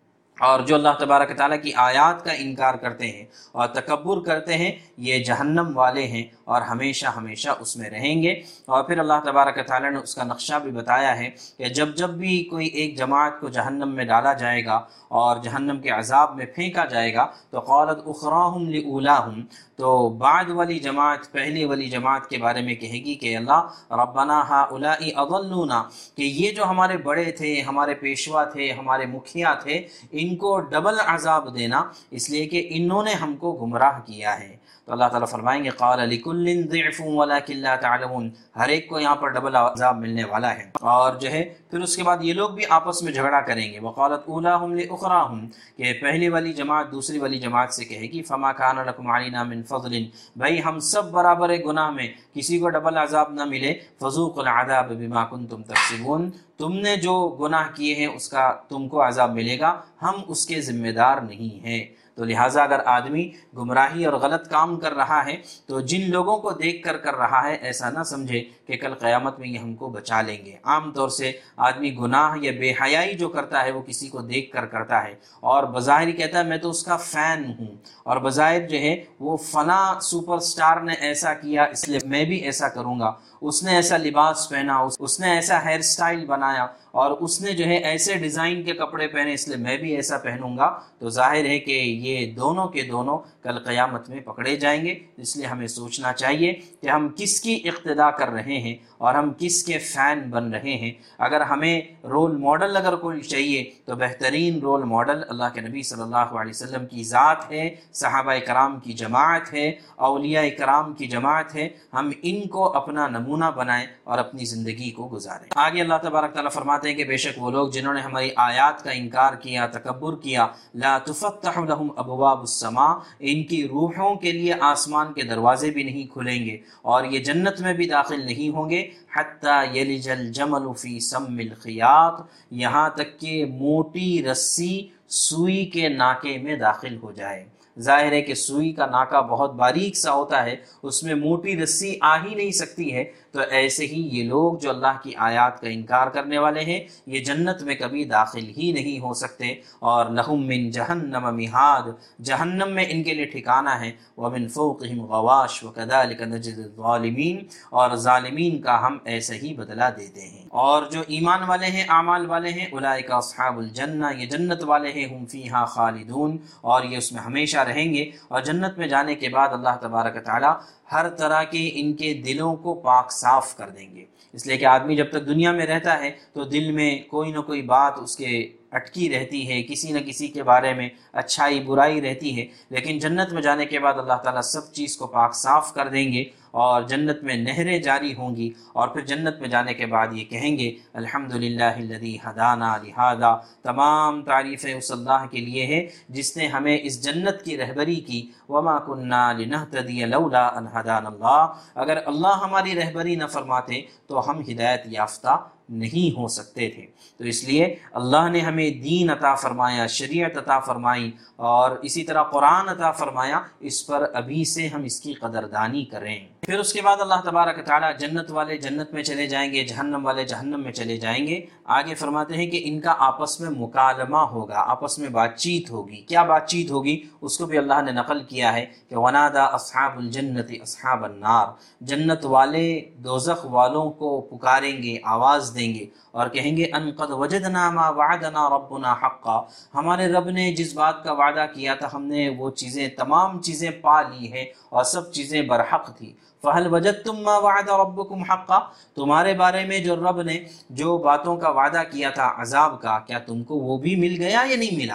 اور جو اللہ تبارک تعالیٰ کی آیات کا انکار کرتے ہیں اور تکبر کرتے ہیں، یہ جہنم والے ہیں اور ہمیشہ ہمیشہ اس میں رہیں گے۔ اور پھر اللہ تبارک تعالیٰ نے اس کا نقشہ بھی بتایا ہے کہ جب بھی کوئی ایک جماعت کو جہنم میں ڈالا جائے گا اور جہنم کے عذاب میں پھینکا جائے گا تو قالت اخراہم لأولاہم، تو بعد والی جماعت پہلی والی جماعت کے بارے میں کہے گی کہ اللہ ربنا ہؤلاء اضلونا، کہ یہ جو ہمارے بڑے تھے، ہمارے پیشوا تھے، ہمارے مکھیا تھے، ان کو ڈبل عذاب دینا، اس لیے کہ انہوں نے ہم کو گمراہ کیا ہے۔ تو اللہ تعالیٰ فرمائیں گے قال لکل ضعف ولکن لا تعلمون، ہر ایک کو یہاں پر ڈبل عذاب ملنے والا ہے۔ اور جو ہے پھر اس کے بعد یہ لوگ بھی آپس میں جھگڑا کریں گے، وقالت اولاہم لاخراہم، کہ پہلی والی جماعت دوسری والی جماعت سے کہے گی فما کان لکم علینا من فضل، بھائی ہم سب برابر گناہ میں، کسی کو ڈبل عذاب نہ ملے، فذوقوا العذاب بما کنتم تکسبون، تم نے جو گناہ کیے ہیں اس کا تم کو عذاب ملے گا، ہم اس کے ذمہ دار نہیں ہیں۔ تو لہٰذا اگر آدمی گمراہی اور غلط کام کر رہا ہے تو جن لوگوں کو دیکھ کر رہا ہے ایسا نہ سمجھے کہ کل قیامت میں یہ ہم کو بچا لیں گے۔ عام طور سے آدمی گناہ یا بے حیائی جو کرتا ہے وہ کسی کو دیکھ کر کرتا ہے، اور بظاہر کہتا ہے میں تو اس کا فین ہوں، اور بظاہر جو ہے وہ فلاں سپر سٹار نے ایسا کیا اس لیے میں بھی ایسا کروں گا، اس نے ایسا لباس پہنا، اس نے ایسا ہیئر سٹائل بنایا، اور اس نے جو ہے ایسے ڈیزائن کے کپڑے پہنے اس لیے میں بھی ایسا پہنوں گا، تو ظاہر ہے کہ یہ دونوں کے دونوں کل قیامت میں پکڑے جائیں گے۔ اس لیے ہمیں سوچنا چاہیے کہ ہم کس کی اقتداء کر رہے ہیں اور ہم کس کے فین بن رہے ہیں۔ اگر ہمیں رول ماڈل اگر کوئی چاہیے تو بہترین رول ماڈل اللہ کے نبی صلی اللہ علیہ وسلم کی ذات ہے، صحابہ کرام کی جماعت ہے، اولیاء کرام کی جماعت ہے، ہم ان کو اپنا نمونہ بنائیں اور اپنی زندگی کو گزاریں۔ آگے اللہ تبارک تعالیٰ فرماتے ہیں کہ بے شک وہ لوگ جنہوں نے ہماری آیات کا انکار کیا، تکبر کیا، لا تفتح لهم ابواب السماء، ان کی روحوں کے لیے آسمان کے دروازے بھی نہیں کھلیں گے، اور یہ جنت میں بھی داخل نہیں ہوں گے، حتی یلج الجمل فی سم الخیاط، یہاں تک کہ موٹی رسی سوئی کے ناکے میں داخل ہو جائے۔ ظاہر ہے کہ سوئی کا ناکا بہت باریک سا ہوتا ہے، اس میں موٹی رسی آ ہی نہیں سکتی ہے، تو ایسے ہی یہ لوگ جو اللہ کی آیات کا انکار کرنے والے ہیں یہ جنت میں کبھی داخل ہی نہیں ہو سکتے۔ اور لہم من جہنم مہاد، جہنم میں ان کے لیے ٹھکانہ ہے، ومن فوقہم غواش وکذالک نجزی الظالمین، اور ظالمین کا ہم ایسے ہی بدلہ دیتے ہیں۔ اور جو ایمان والے ہیں، اعمال والے ہیں، اولئک اصحاب الجنہ، یہ جنت والے ہیں، ہم فیہا خالدون، اور یہ اس میں ہمیشہ رہیں گے۔ اور جنت میں جانے کے بعد اللہ تبارک تعالی ہر طرح کے ان کے دلوں کو پاک صاف کر دیں گے، اس لیے کہ آدمی جب تک دنیا میں رہتا ہے تو دل میں کوئی نہ کوئی بات اس کے اٹکی رہتی ہے، کسی نہ کسی کے بارے میں اچھائی برائی رہتی ہے، لیکن جنت میں جانے کے بعد اللہ تعالیٰ سب چیز کو پاک صاف کر دیں گے، اور جنت میں نہریں جاری ہوں گی، اور پھر جنت میں جانے کے بعد یہ کہیں گے الحمدللہ الذی ہدانا لہذا، تمام تعریفیں اس اللہ کے لیے ہے جس نے ہمیں اس جنت کی رہبری کی، وما کننا لنہتدی لولا ان ہدانا اللہ، اگر اللہ ہماری رہبری نہ فرماتے تو ہم ہدایت یافتہ نہیں ہو سکتے تھے۔ تو اس لیے اللہ نے ہمیں دین عطا فرمایا، شریعت عطا فرمائی، اور اسی طرح قرآن عطا فرمایا، اس پر ابھی سے ہم اس کی قدردانی کریں۔ پھر اس کے بعد اللہ تبارک تعالیٰ جنت والے جنت میں چلے جائیں گے، جہنم والے جہنم میں چلے جائیں گے۔ آگے فرماتے ہیں کہ ان کا آپس میں مکالمہ ہوگا، آپس میں بات چیت ہوگی۔ کیا بات چیت ہوگی اس کو بھی اللہ نے نقل کیا ہے کہ وَنَادَى أَصْحَابُ الْجَنَّةِ أَصْحَابَ النَّارِ، جنت والے دوزخ والوں کو پکاریں گے، آواز دیں گے اور کہیں گے ان قد وجدنا ما وعدنا ربنا حقا، ہمارے رب نے جس بات کا وعدہ کیا تھا ہم نے وہ چیزیں، تمام چیزیں پا لی ہیں اور سب چیزیں برحق تھی۔ فَهَلْ وَجَدْتُمْ مَا وَعَدَ رَبُّكُمْ حَقًّا، تمہارے بارے میں جو رب نے جو باتوں کا وعدہ کیا تھا عذاب کا، کیا تم کو وہ بھی مل گیا یا نہیں ملا؟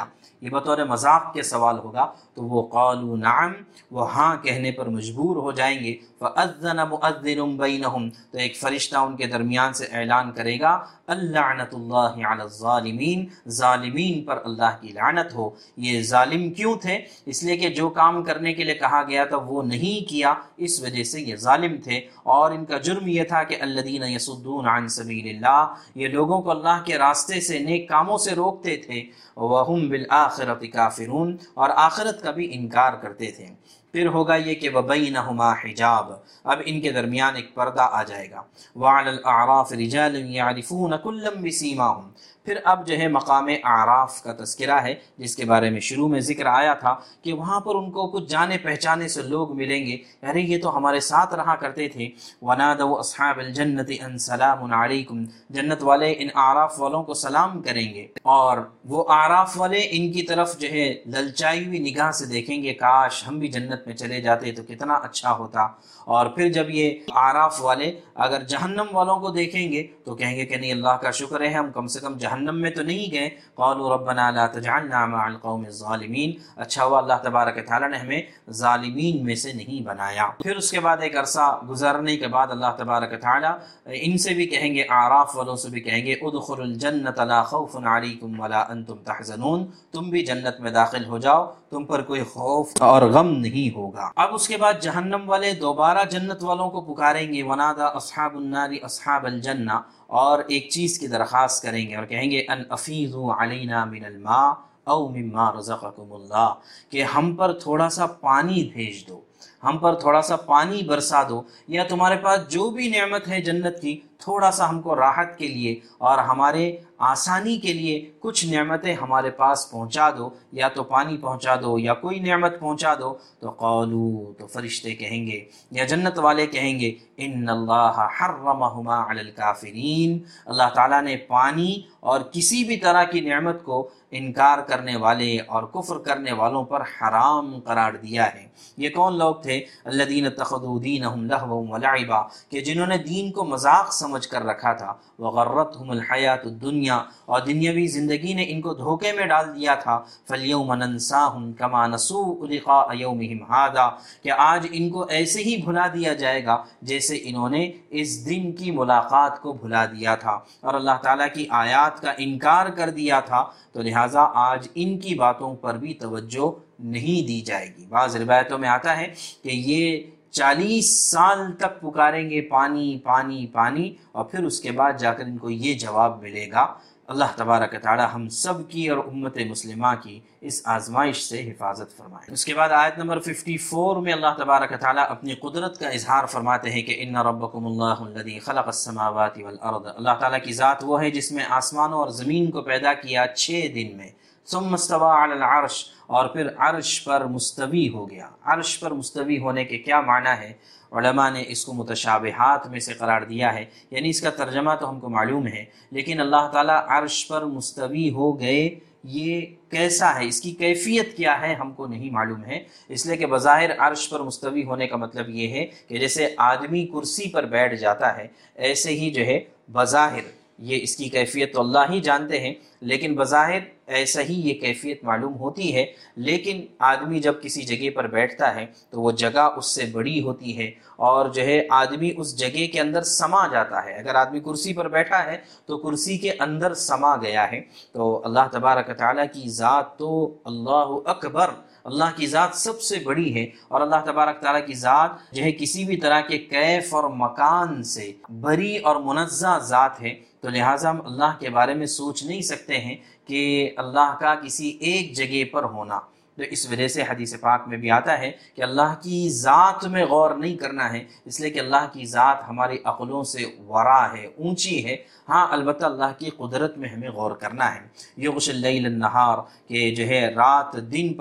یہ بطور مذاق کے سوال ہوگا تو وہ قالوا نعم، وہ ہاں کہنے پر مجبور ہو جائیں گے۔ فَأَذَّنَ مُؤَذِّنٌ بَيْنَهُمْ، تو ایک فرشتہ ان کے درمیان سے اعلان کرے گا اللعنۃ اللہ علی الظالمین، ظالمین پر اللہ کی لعنت ہو۔ یہ ظالم کیوں تھے؟ اس لیے کہ جو کام کرنے کے لیے کہا گیا تھا وہ نہیں کیا، اس وجہ سے یہ ظالم تھے، اور ان کا جرم یہ تھا کہ الذین یصدون عن سبیل اللہ، یہ لوگوں کو اللہ کے راستے سے نیک کاموں سے روکتے تھے، وہم بالآخرۃ کافرون، اور آخرت کا بھی انکار کرتے تھے۔ پھر ہوگا یہ کہ وبینہما حجاب، اب ان کے درمیان ایک پردہ آ جائے گا۔ وعلی الاعراف رجال یعرفون کلا بسیماہم، پھر اب جو ہے مقام اعراف کا تذکرہ ہے، جس کے بارے میں شروع میں ذکر آیا تھا کہ وہاں پر ان کو کچھ جانے پہچانے سے لوگ ملیں گے، ارے یہ تو ہمارے ساتھ رہا کرتے تھے۔ وَنَادَوْا أَصْحَابَ الْجَنَّةِ أَنْ سَلَامٌ عَلَيْكُمْ، جنت والے ان اعراف والوں کو سلام کریں گے، اور وہ اعراف والے ان کی طرف جو ہے للچائی ہوئی نگاہ سے دیکھیں گے، کاش ہم بھی جنت میں چلے جاتے تو کتنا اچھا ہوتا۔ اور پھر جب یہ اعراف والے اگر جہنم والوں کو دیکھیں گے تو کہیں گے کہ نہیں، اللہ کا شکر ہے ہم کم سے کم جہنم میں تو نہیں گئے۔ قالوا ربنا لا تجعلنا مع القوم الظالمین، اچھا ہوا اللہ تبارک تعالیٰ نے ہمیں ظالمین میں سے نہیں بنایا۔ پھر اس کے بعد ایک عرصہ گزرنے کے بعد اللہ تبارک تعالیٰ ان سے بھی کہیں گے، اعراف والوں سے بھی کہیں گے ادخلوا الجنۃ لا خوف علیکم ولا انتم تحزنون، تم بھی جنت میں داخل ہو جاؤ، تم پر کوئی خوف اور غم نہیں ہوگا۔ اب اس کے بعد جہنم والے دوبارہ جنت والوں کو پکاریں گے، ونادا اصحاب النار اصحاب الجنہ، اور ایک چیز کی درخواست کریں گے اور کہیں گے ان افیضوا علینا من الماء او مما رزقکم اللہ، کہ ہم پر تھوڑا سا پانی بھیج دو، ہم پر تھوڑا سا پانی برسا دو، یا تمہارے پاس جو بھی نعمت ہے جنت کی تھوڑا سا ہم کو راحت کے لیے اور ہمارے آسانی کے لیے کچھ نعمتیں ہمارے پاس پہنچا دو، یا تو پانی پہنچا دو یا کوئی نعمت پہنچا دو۔ تو قالوا، تو فرشتے کہیں گے یا جنت والے کہیں گے ان اللہ حرمہما علی الکافرین، اللہ تعالیٰ نے پانی اور کسی بھی طرح کی نعمت کو انکار کرنے والے اور کفر کرنے والوں پر حرام قرار دیا ہے۔ یہ کون لوگ تھے؟ الذین اتخذوا دینہم لہوا ولعبا، کہ جنہوں نے دین کو مذاق سمجھ کر رکھا تھا، وغرتہم الحیات الدنیا، اور دنیاوی زندگی نے ان کو دھوکے میں ڈال دیا تھا۔ فالیوم ننساہم کما نسوا لقاء یومہم ھذا، کہ آج ان کو ایسے ہی بھلا دیا جائے گا جیسے انہوں نے اس دن کی ملاقات کو بھلا دیا تھا اور اللہ تعالیٰ کی آیات کا انکار کر دیا تھا، تو لہٰذا آج ان کی باتوں پر بھی توجہ نہیں دی جائے گی۔ بعض روایتوں میں آتا ہے کہ یہ 40 سال تک پکاریں گے پانی پانی پانی، اور پھر اس کے بعد جا کر ان کو یہ جواب ملے گا۔ اللہ تبارک تعالی ہم سب کی اور امت مسلمہ کی اس آزمائش سے حفاظت فرمائے۔ اس کے بعد آیت نمبر 54 میں اللہ تبارک تعالی اپنی قدرت کا اظہار فرماتے ہیں کہ ان ربکم اللہ الذی خلق السماوات والارض، اللہ تعالیٰ کی ذات وہ ہے جس میں آسمانوں اور زمین کو پیدا کیا 6 دن میں، ثم استوى علی العرش، اور پھر عرش پر مستوی ہو گیا۔ عرش پر مستوی ہونے کے کیا معنی ہے؟ علماء نے اس کو متشابہات میں سے قرار دیا ہے، یعنی اس کا ترجمہ تو ہم کو معلوم ہے، لیکن اللہ تعالیٰ عرش پر مستوی ہو گئے یہ کیسا ہے، اس کی کیفیت کیا ہے ہم کو نہیں معلوم ہے، اس لیے کہ بظاہر عرش پر مستوی ہونے کا مطلب یہ ہے کہ جیسے آدمی کرسی پر بیٹھ جاتا ہے، ایسے ہی جو ہے بظاہر یہ اس کی کیفیت تو اللہ ہی جانتے ہیں، لیکن بظاہر ایسا ہی یہ کیفیت معلوم ہوتی ہے، لیکن آدمی جب کسی جگہ پر بیٹھتا ہے تو وہ جگہ اس سے بڑی ہوتی ہے اور جو ہے آدمی اس جگہ کے اندر سما جاتا ہے۔ اگر آدمی کرسی پر بیٹھا ہے تو کرسی کے اندر سما گیا ہے۔ تو اللہ تبارک تعالیٰ کی ذات تو اللہ اکبر، اللہ کی ذات سب سے بڑی ہے، اور اللہ تبارک تعالیٰ کی ذات جو ہے کسی بھی طرح کے کیف اور مکان سے بری اور منزہ ذات ہے، تو لہٰذا ہم اللہ کے بارے میں سوچ نہیں سکتے ہیں کہ اللہ کا کسی ایک جگہ پر ہونا۔ تو اس وجہ سے حدیث پاک میں بھی آتا ہے کہ اللہ کی ذات میں غور نہیں کرنا ہے، اس لیے کہ اللہ کی ذات ہماری عقلوں سے ورا ہے، اونچی ہے۔ ہاں البتہ اللہ کی قدرت میں ہمیں غور کرنا ہے۔ یغشی اللیل النہار، کہ جو ہے رات دن پر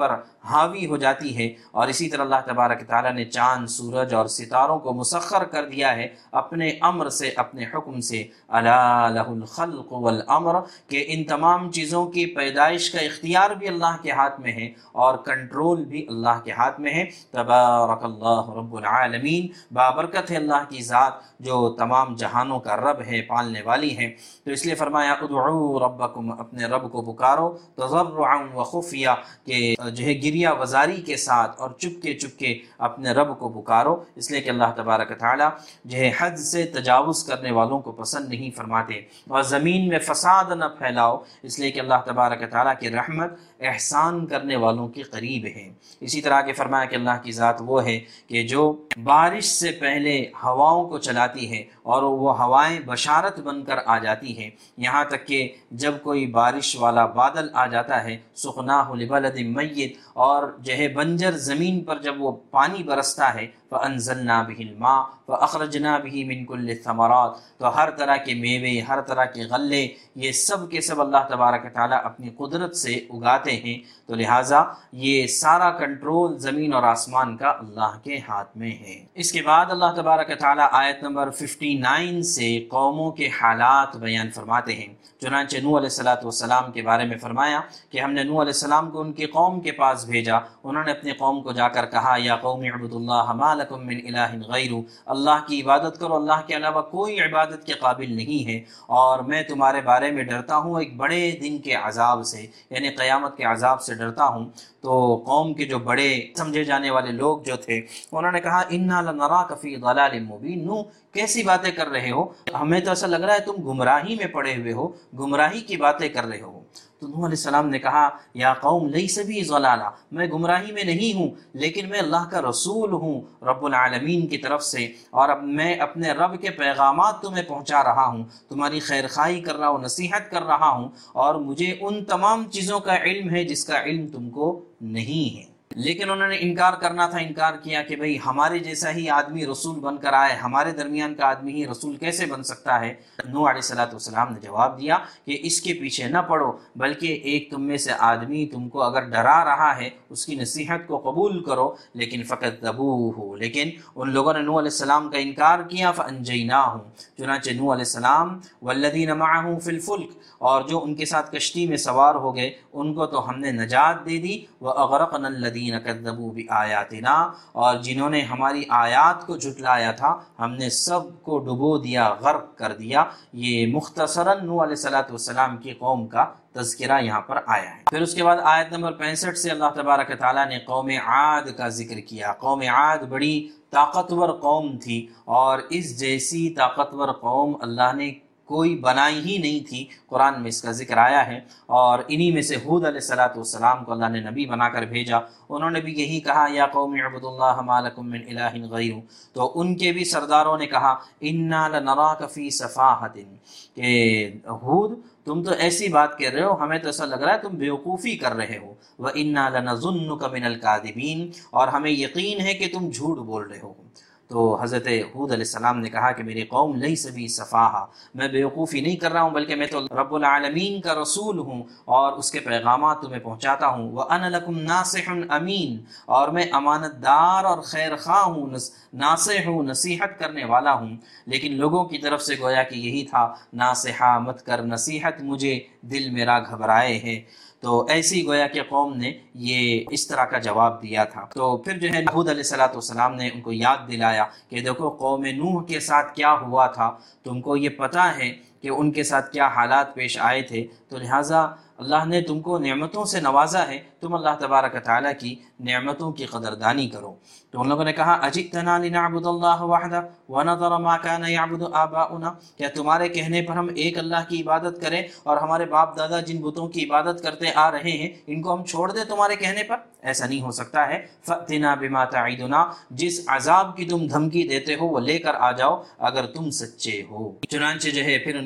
حاوی ہو جاتی ہے۔ اور اسی طرح اللہ تبارک تعالیٰ نے چاند، سورج اور ستاروں کو مسخر کر دیا ہے اپنے امر سے، اپنے حکم سے۔ الا لہ الخلق والامر، کہ ان تمام چیزوں کی پیدائش کا اختیار بھی اللہ کے ہاتھ میں ہے اور کنٹرول بھی اللہ کے ہاتھ میں ہے۔ تبارک اللہ رب العالمین، بابرکت ہے اللہ کی ذات جو تمام جہانوں کا رب ہے، پالنے والی ہے۔ تو اس لیے فرمایا ادعوا ربکم، اپنے رب کو پکارو، تضرعا وخفیہ، کہ جو ہے گریہ وزاری کے ساتھ اور چپکے چپکے اپنے رب کو پکارو، اس لیے کہ اللہ تبارک تعالیٰ جو ہے حد سے تجاوز کرنے والوں کو پسند نہیں فرماتے۔ اور زمین میں فساد نہ پھیلاؤ، اس لیے کہ اللہ تبارک تعالیٰ کی رحمت احسان کرنے والوں کے قریب ہے۔ اسی طرح کہ فرمایا کہ اللہ کی ذات وہ ہے کہ جو بارش سے پہلے ہواؤں کو چلاتی ہے اور وہ ہوائیں بشارت بن کر آ جاتی ہیں، یہاں تک کہ جب کوئی بارش والا بادل آ جاتا ہے، سقناہ لبلد میت، اور جو ہے بنجر زمین پر جب وہ پانی برستا ہے، فَأَنزَلْنَا بِهِ الْمَاءَ فَأَخْرَجْنَا بِهِ مِنْ كُلِّ الثَّمَرَاتِ، تو ہر طرح کے میوے، ہر طرح کے غلے، یہ سب کے سب اللہ تبارک تعالیٰ اپنی قدرت سے اگاتے ہیں۔ تو لہٰذا یہ سارا کنٹرول زمین اور آسمان کا اللہ کے ہاتھ میں ہے۔ اس کے بعد اللہ تبارک تعالیٰ آیت نمبر 59 سے قوموں کے حالات بیان فرماتے ہیں۔ چنانچہ نوح علیہ السلام کے بارے میں فرمایا کہ ہم نے نوح علیہ السلام کو ان کی قوم کے پاس بھیجا، انہوں نے اپنی قوم کو جا کر کہا یا قوم اعبدوا اللہ ما لکم من الہ غیرہ، اللہ کی عبادت کرو، اللہ کے علاوہ کوئی عبادت کے قابل نہیں ہے، اور میں تمہارے بارے میں ڈرتا ہوں ایک بڑے دن کے عذاب سے، یعنی قیامت کے عذاب سے ڈرتا ہوں۔ تو قوم کے جو بڑے سمجھے جانے والے لوگ جو تھے، انہوں نے کہا انا لنراک فی ضلال مبین، نوح کیسی باتیں کر رہے ہو، ہمیں تو ایسا لگ رہا ہے تم گمراہی میں پڑے ہوئے ہو، گمراہی کی باتیں کر رہے ہو۔ تو نوح علیہ السلام نے کہا یا قوم لیس بی ضلالہ، میں گمراہی میں نہیں ہوں، لیکن میں اللہ کا رسول ہوں رب العالمین کی طرف سے، اور اب میں اپنے رب کے پیغامات تمہیں پہنچا رہا ہوں، تمہاری خیر خواہی کر رہا ہوں، نصیحت کر رہا ہوں، اور مجھے ان تمام چیزوں کا علم ہے جس کا علم تم کو نہیں ہے۔ لیکن انہوں نے انکار کرنا تھا، انکار کیا کہ بھئی ہمارے جیسا ہی آدمی رسول بن کر آئے، ہمارے درمیان کا آدمی ہی رسول کیسے بن سکتا ہے؟ نوح علیہ السلام نے جواب دیا کہ اس کے پیچھے نہ پڑو، بلکہ ایک تم میں سے آدمی تم کو اگر ڈرا رہا ہے اس کی نصیحت کو قبول کرو، لیکن فَكَذَّبُوهُ، لیکن ان لوگوں نے نوح علیہ السلام کا انکار کیا، فَأَنْجَيْنَاهُ، چنانچہ نوح علیہ السلام وَالَّذِينَ مَعَهُ فِي الْفُلْكِ، اور جو ان کے ساتھ کشتی میں سوار ہو گئے ان کو تو ہم نے نجات دے دی، وَأَغْرَقْنَا الَّذِينَ كَذَّبُوا بِآيَاتِنَا، اور جنہوں نے ہماری آیات کو جھٹلایا تھا ہم نے سب کو ڈبو دیا، غرق کر دیا۔ یہ مختصراً نوح علیہ السلام کی قوم کا تذکرہ یہاں پر آیا ہے۔ پھر اس کے بعد آیت نمبر 65 سے اللہ تبارک تعالیٰ نے قوم عاد کا ذکر کیا۔ قوم عاد بڑی طاقتور قوم تھی، اور اس جیسی طاقتور قوم اللہ نے کوئی بنائی ہی نہیں تھی، قرآن میں اس کا ذکر آیا ہے۔ اور انہی میں سے ہود علیہ السلام کو اللہ نے نبی بنا کر بھیجا، انہوں نے بھی یہی کہا یا قوم اعبدوا اللہ ما لکم من الہ غیرہ، تو ان کے بھی سرداروں نے کہا انا لنراک فی سفاہۃ، کہ ہود تم تو ایسی بات کر رہے ہو، ہمیں تو ایسا لگ رہا ہے تم بیوقوفی کر رہے ہو، وَإِنَّا لَنَظُنُّكَ مِنَ الْكَاذِبِينَ، اور ہمیں یقین ہے کہ تم جھوٹ بول رہے ہو۔ تو حضرت ہود علیہ السلام نے کہا کہ میری قوم لیس بی سفاہہ، میں بیوقوفی نہیں کر رہا ہوں، بلکہ میں تو رب العالمین کا رسول ہوں اور اس کے پیغامات تمہیں پہنچاتا ہوں۔ وَأَنَا لَكُمْ نَاصِحٌ أَمِينٌ، اور میں امانت دار اور خیر خواہ ہوں، ناصح ہوں، نصیحت کرنے والا ہوں۔ لیکن لوگوں کی طرف سے گویا کہ یہی تھا، ناصحہ مت کر نصیحت مجھے، دل میرا گھبرائے ہے۔ تو ایسی گویا کہ قوم نے یہ اس طرح کا جواب دیا تھا۔ تو پھر جو ہے ہود علیہ السلام نے ان کو یاد دلایا کہ دیکھو قوم نوح کے ساتھ کیا ہوا تھا، تم کو یہ پتہ ہے کہ ان کے ساتھ کیا حالات پیش آئے تھے، تو لہٰذا اللہ نے تم کو نعمتوں سے نوازا ہے، تم اللہ تبارک تعالیٰ کی نعمتوں کی قدردانی کرو۔ تو ان لوگوں نے کہا اجئتنا لنعبد اللہ وحدہ ونذر ما کان یعبد آباؤنا، کیا تمہارے کہنے پر ہم ایک اللہ کی عبادت کریں اور ہمارے باپ دادا جن بتوں کی عبادت کرتے آ رہے ہیں ان کو ہم چھوڑ دیں تمہارے کہنے پر؟ ایسا نہیں ہو سکتا ہے۔ فأتنا بما تعدنا، جس عذاب کی تم دھمکی دیتے ہو وہ لے کر آ جاؤ اگر تم سچے ہو۔ چنانچہ جو ہے پھر ان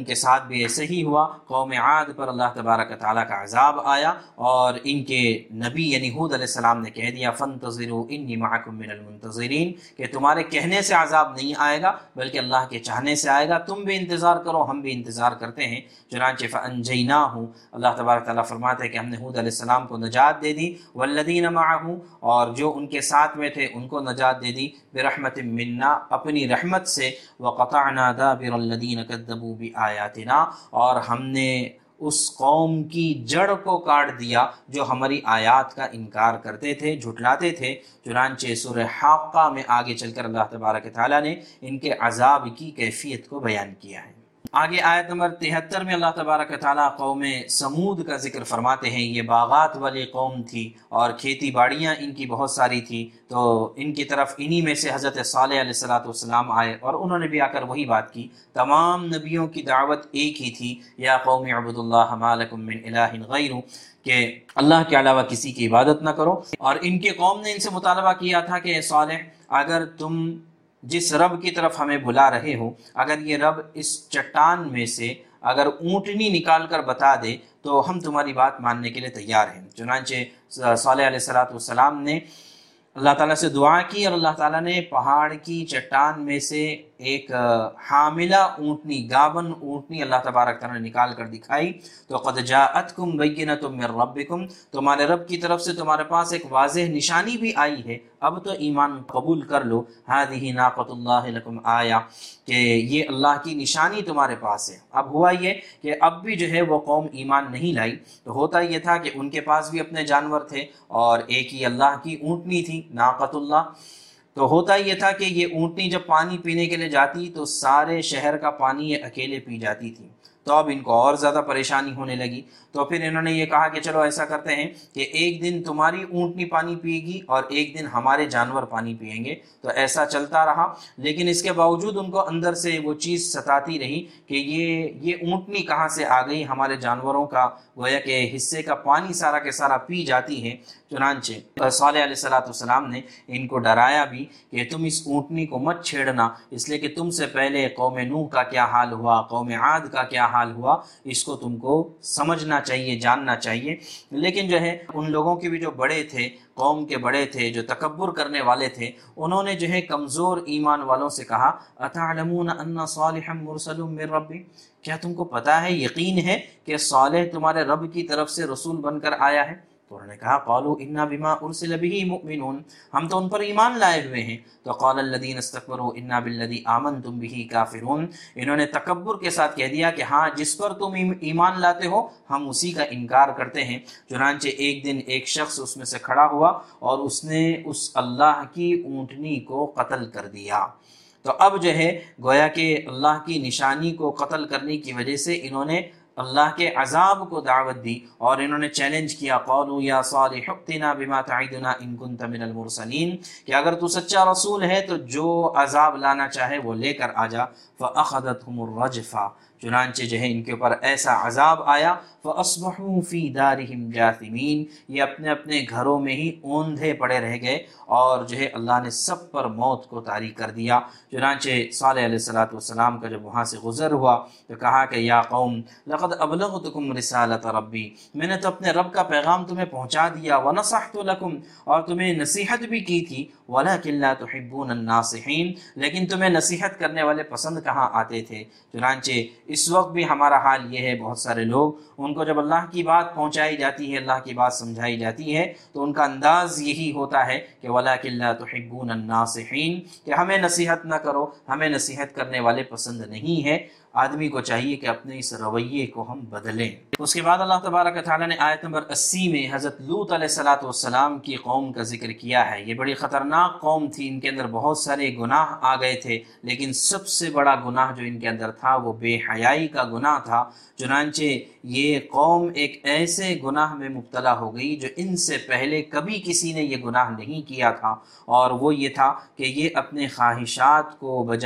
کے ساتھ بھی ایسے ہی ہوا، قوم عاد پر اللہ تبارک تعالیٰ کا عذاب آیا اور ان کے نبی یعنی ہود علیہ السلام نے کہہ دیا فانتظروا انی معکم من المنتظرین، کہ تمہارے کہنے سے عذاب نہیں آئے گا بلکہ اللہ کے چاہنے سے آئے گا، تم بھی انتظار کرو ہم بھی انتظار کرتے ہیں۔ چنانچہ فانجیناہ، اللہ تبارک تعالیٰ فرماتے ہیں کہ ہم نے ہود علیہ السلام کو نجات دے دی، والذین معہ، اور جو ان کے ساتھ میں تھے ان کو نجات دے دی، برحمت منا، اپنی رحمت سے، وقطعنا دابر الذین کذبوا بآیاتنا، اور ہم نے اس قوم کی جڑ کو کاٹ دیا جو ہماری آیات کا انکار کرتے تھے، جھٹلاتے تھے۔ چنانچہ سورہ حاقہ میں آگے چل کر اللہ تبارک تعالیٰ نے ان کے عذاب کی کیفیت کو بیان کیا ہے۔ آگے آیت نمبر 73 میں اللہ تبارک تعالیٰ قوم سمود کا ذکر فرماتے ہیں۔ یہ باغات والی قوم تھی اور کھیتی باڑیاں ان کی بہت ساری تھی، تو ان کی طرف انہی میں سے حضرت صالح علیہ السلام آئے اور انہوں نے بھی آ کر وہی بات کی۔ تمام نبیوں کی دعوت ایک ہی تھی، یا قوم اعبدوا اللہ ما لکم من الہ غیرہ، کہ اللہ کے علاوہ کسی کی عبادت نہ کرو۔ اور ان کی قوم نے ان سے مطالبہ کیا تھا کہ اے صالح، اگر تم جس رب کی طرف ہمیں بلا رہے ہو، اگر یہ رب اس چٹان میں سے اگر اونٹنی نکال کر بتا دے تو ہم تمہاری بات ماننے کے لیے تیار ہیں۔ چنانچہ صالح علیہ السلام نے اللہ تعالیٰ سے دعا کی اور اللہ تعالیٰ نے پہاڑ کی چٹان میں سے ایک حاملہ اونٹنی، گابن اونٹنی اللہ تبارک تعالیٰ نے نکال کر دکھائی، تو قد جاءتکم بینۃ من ربکم، تمہارے رب کی طرف سے تمہارے پاس ایک واضح نشانی بھی آئی ہے، اب تو ایمان قبول کر لو۔ ہذہ ناقۃ اللہ لکم آیہ، کہ یہ اللہ کی نشانی تمہارے پاس ہے۔ اب ہوا یہ کہ اب بھی جو ہے وہ قوم ایمان نہیں لائی، تو ہوتا یہ تھا کہ ان کے پاس بھی اپنے جانور تھے اور ایک ہی اللہ کی اونٹنی تھی ناقۃ اللہ، تو ہوتا یہ تھا کہ یہ اونٹنی جب پانی پینے کے لیے جاتی تو سارے شہر کا پانی یہ اکیلے پی جاتی تھی، تو اب ان کو اور زیادہ پریشانی ہونے لگی۔ تو پھر انہوں نے یہ کہا کہ چلو ایسا کرتے ہیں کہ ایک دن تمہاری اونٹنی پانی پیے گی اور ایک دن ہمارے جانور پانی پئیں گے۔ تو ایسا چلتا رہا، لیکن اس کے باوجود ان کو اندر سے وہ چیز ستاتی رہی کہ یہ اونٹنی کہاں سے آ گئی، ہمارے جانوروں کا گویا کہ حصے کا پانی سارا کے سارا پی جاتی ہے۔ چنانچہ صالح علیہ السلام نے ان کو ڈرایا بھی کہ تم اس اونٹنی کو مت چھیڑنا، اس لیے کہ تم سے پہلے قوم نوح کا کیا حال ہوا، قوم عاد کا کیا حال ہوا، اس کو تم کو سمجھنا چاہیے، جاننا چاہیے۔ لیکن جو ہے ان لوگوں کے بھی جو بڑے تھے، قوم کے بڑے تھے جو تکبر کرنے والے تھے، انہوں نے جو ہے کمزور ایمان والوں سے کہا اتعلمون ان صالحا مرسل من ربی، کیا تم کو پتا ہے، یقین ہے کہ صالح تمہارے رب کی طرف سے رسول بن کر آیا ہے؟ تو انہوں نے کہا قالوا انا بما ارسل به مؤمنون، ہم تو ان پر ایمان لائے ہوئے ہیں۔ تو قال الذين استكبروا انا بالذي آمنتم به كافرون، انہوں نے تکبر کے ساتھ کہہ دیا کہ ہاں جس پر تم ایمان لاتے ہو ہم اسی کا انکار کرتے ہیں۔ چنانچہ ایک دن ایک شخص اس میں سے کھڑا ہوا اور اس نے اس اللہ کی اونٹنی کو قتل کر دیا۔ تو اب جو ہے گویا کہ اللہ کی نشانی کو قتل کرنے کی وجہ سے انہوں نے اللہ کے عذاب کو دعوت دی اور انہوں نے چیلنج کیا قالوا یا صالح ائتنا بما تعدنا ان كنت من المرسلین، کہ اگر تو سچا رسول ہے تو جو عذاب لانا چاہے وہ لے کر آ جا۔ فاخذتهم الرجفہ، چنانچہ جو ہے ان کے اوپر ایسا عذاب آیا، فاصبحوا فی دارہم جاثمین، یہ اپنے اپنے گھروں میں ہی اوندھے پڑے رہ گئے اور جو ہے اللہ نے سب پر موت کو طاری کر دیا۔ چنانچہ صالح علیہ السلام کا جب وہاں سے گزر ہوا تو کہا کہ یا قوم لقد ابلغتکم رسالۃ ربی، میں نے تو اپنے رب کا پیغام تمہیں پہنچا دیا، ونصحت لکم، اور تمہیں نصیحت بھی کی تھی، ولکن لا تحبون الناصحین، لیکن تمہیں نصیحت کرنے والے پسند کہاں آتے تھے۔ چنانچہ اس وقت بھی ہمارا حال یہ ہے، بہت سارے لوگ ان کو جب اللہ کی بات پہنچائی جاتی ہے، اللہ کی بات سمجھائی جاتی ہے تو ان کا انداز یہی ہوتا ہے کہ وَلَٰكِن لَا تُحِبُّونَ النَّاصِحِينَ، کہ ہمیں نصیحت نہ کرو، ہمیں نصیحت کرنے والے پسند نہیں ہے۔ آدمی کو چاہیے کہ اپنے اس رویے کو ہم بدلیں۔ اس کے بعد اللہ تبارک تعالیٰ نے آیت نمبر 80 میں حضرت لوط علیہ السلام کی قوم کا ذکر کیا ہے۔ یہ بڑی خطرناک قوم تھی، ان کے اندر بہت سارے گناہ آ گئے تھے، لیکن سب سے بڑا گناہ جو ان کے اندر تھا وہ بے حیائی کا گناہ تھا۔ چنانچہ یہ قوم ایک ایسے گناہ میں مبتلا ہو گئی جو ان سے پہلے کبھی کسی نے یہ گناہ نہیں کیا تھا، اور وہ یہ تھا کہ یہ اپنے خواہشات کو بجائے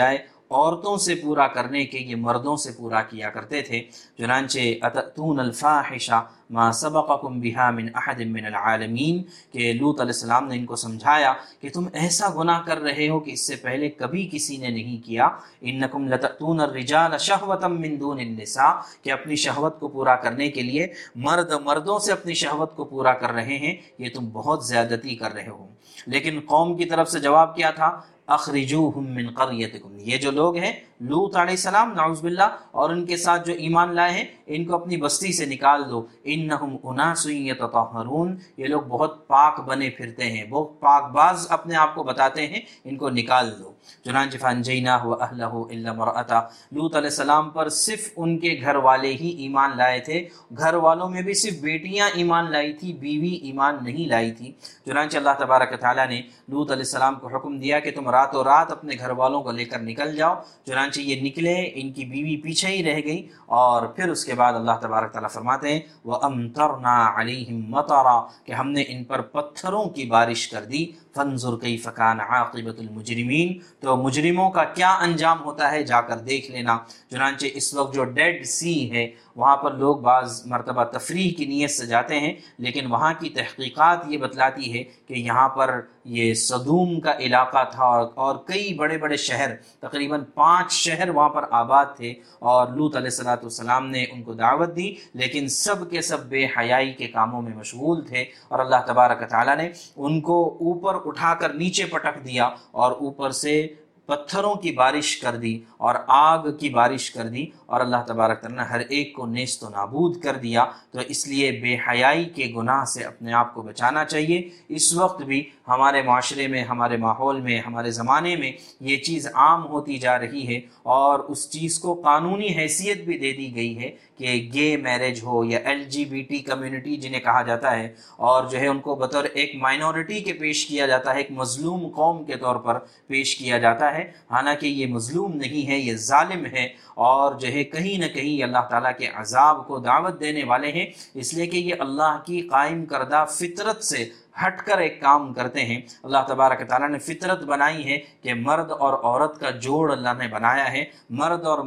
عورتوں سے پورا کرنے کے یہ مردوں سے پورا کیا کرتے تھے۔ چنانچہ اتأتون الفاحشہ ما سبقکم بہا من احد من العالمین، کہ لوط علیہ السلام نے ان کو سمجھایا کہ تم ایسا گناہ کر رہے ہو کہ اس سے پہلے کبھی کسی نے نہیں کیا۔ انکم لتأتون الرجال شہوۃ من دون النساء، کہ اپنی شہوت کو پورا کرنے کے لیے مردوں سے اپنی شہوت کو پورا کر رہے ہیں، یہ تم بہت زیادتی کر رہے ہو۔ لیکن قوم کی طرف سے جواب کیا تھا؟ اخرجوہم من قریتکم، یہ جو لوگ ہیں لوط علیہ السلام نعوذ باللہ اور ان کے ساتھ جو ایمان لائے ہیں، ان کو اپنی بستی سے نکال دو۔ انہم اناس یتطہرون، یہ لوگ بہت پاک بنے پھرتے ہیں، بہت پاک باز اپنے آپ کو بتاتے ہیں، ان کو نکال دو۔ چنانچہ فانجیناہ واہلہ الا امرأتہ، لوط علیہ السلام پر صرف ان کے گھر والے ہی ایمان لائے تھے، گھر والوں میں بھی صرف بیٹیاں ایمان لائی تھی، بیوی ایمان نہیں لائی تھی۔ چنانچہ اللہ تبارک تعالیٰ نے لوط علیہ السلام کو حکم دیا کہ تم راتوں رات اپنے گھر والوں کو لے کر نکل جاؤ۔ چنانچہ یہ نکلے، ان کی بیوی پیچھے ہی رہ گئی، اور پھر اس کے بعد اللہ تبارک تعالیٰ فرماتے ہیں وَأَمْطَرْنَا عَلَيْهِمْ مَطَرًا، کہ ہم نے ان پر پتھروں کی بارش کر دی۔ فَانظُرْ كَيْفَ كَانَ عَاقِبَةُ الْمُجْرِمِينَ، تو مجرموں کا کیا انجام ہوتا ہے جا کر دیکھ لینا۔ چنانچہ اس وقت جو ڈیڈ سی ہے وہاں پر لوگ بعض مرتبہ تفریح کی نیت سے جاتے ہیں، لیکن وہاں کی تحقیقات یہ بتلاتی ہے کہ یہاں پر یہ صدوم کا علاقہ تھا، اور کئی بڑے بڑے شہر، تقریباً 5 شہر وہاں پر آباد تھے، اور لوط علیہ السلام نے ان کو دعوت دی، لیکن سب کے سب بے حیائی کے کاموں میں مشغول تھے، اور اللہ تبارک تعالیٰ نے ان کو اوپر اٹھا کر نیچے پٹک دیا، اور اوپر سے پتھروں کی بارش کر دی اور آگ کی بارش کر دی، اور اللہ تبارک تعالیٰ نے ہر ایک کو نیست و نابود کر دیا۔ تو اس لیے بے حیائی کے گناہ سے اپنے آپ کو بچانا چاہیے۔ اس وقت بھی ہمارے معاشرے میں، ہمارے ماحول میں، ہمارے زمانے میں یہ چیز عام ہوتی جا رہی ہے، اور اس چیز کو قانونی حیثیت بھی دے دی گئی ہے کہ گے میرج ہو یا LGBT کمیونٹی جنہیں کہا جاتا ہے، اور جو ہے ان کو بطور ایک مائنورٹی کے پیش کیا جاتا ہے، ایک مظلوم قوم کے طور پر پیش کیا جاتا ہے، حالانکہ یہ مظلوم نہیں ہے، یہ ظالم ہے، اور جو ہے کہیں نہ کہیں اللہ تعالیٰ کے عذاب کو دعوت دینے والے ہیں، اس لیے کہ یہ اللہ کی قائم کردہ فطرت سے ہٹ کر ایک کام کرتے ہیں۔ اللہ تبارک تعالیٰ نے فطرت بنائی ہے کہ مرد اور عورت کا جوڑ اللہ نے بنایا ہے، مرد اور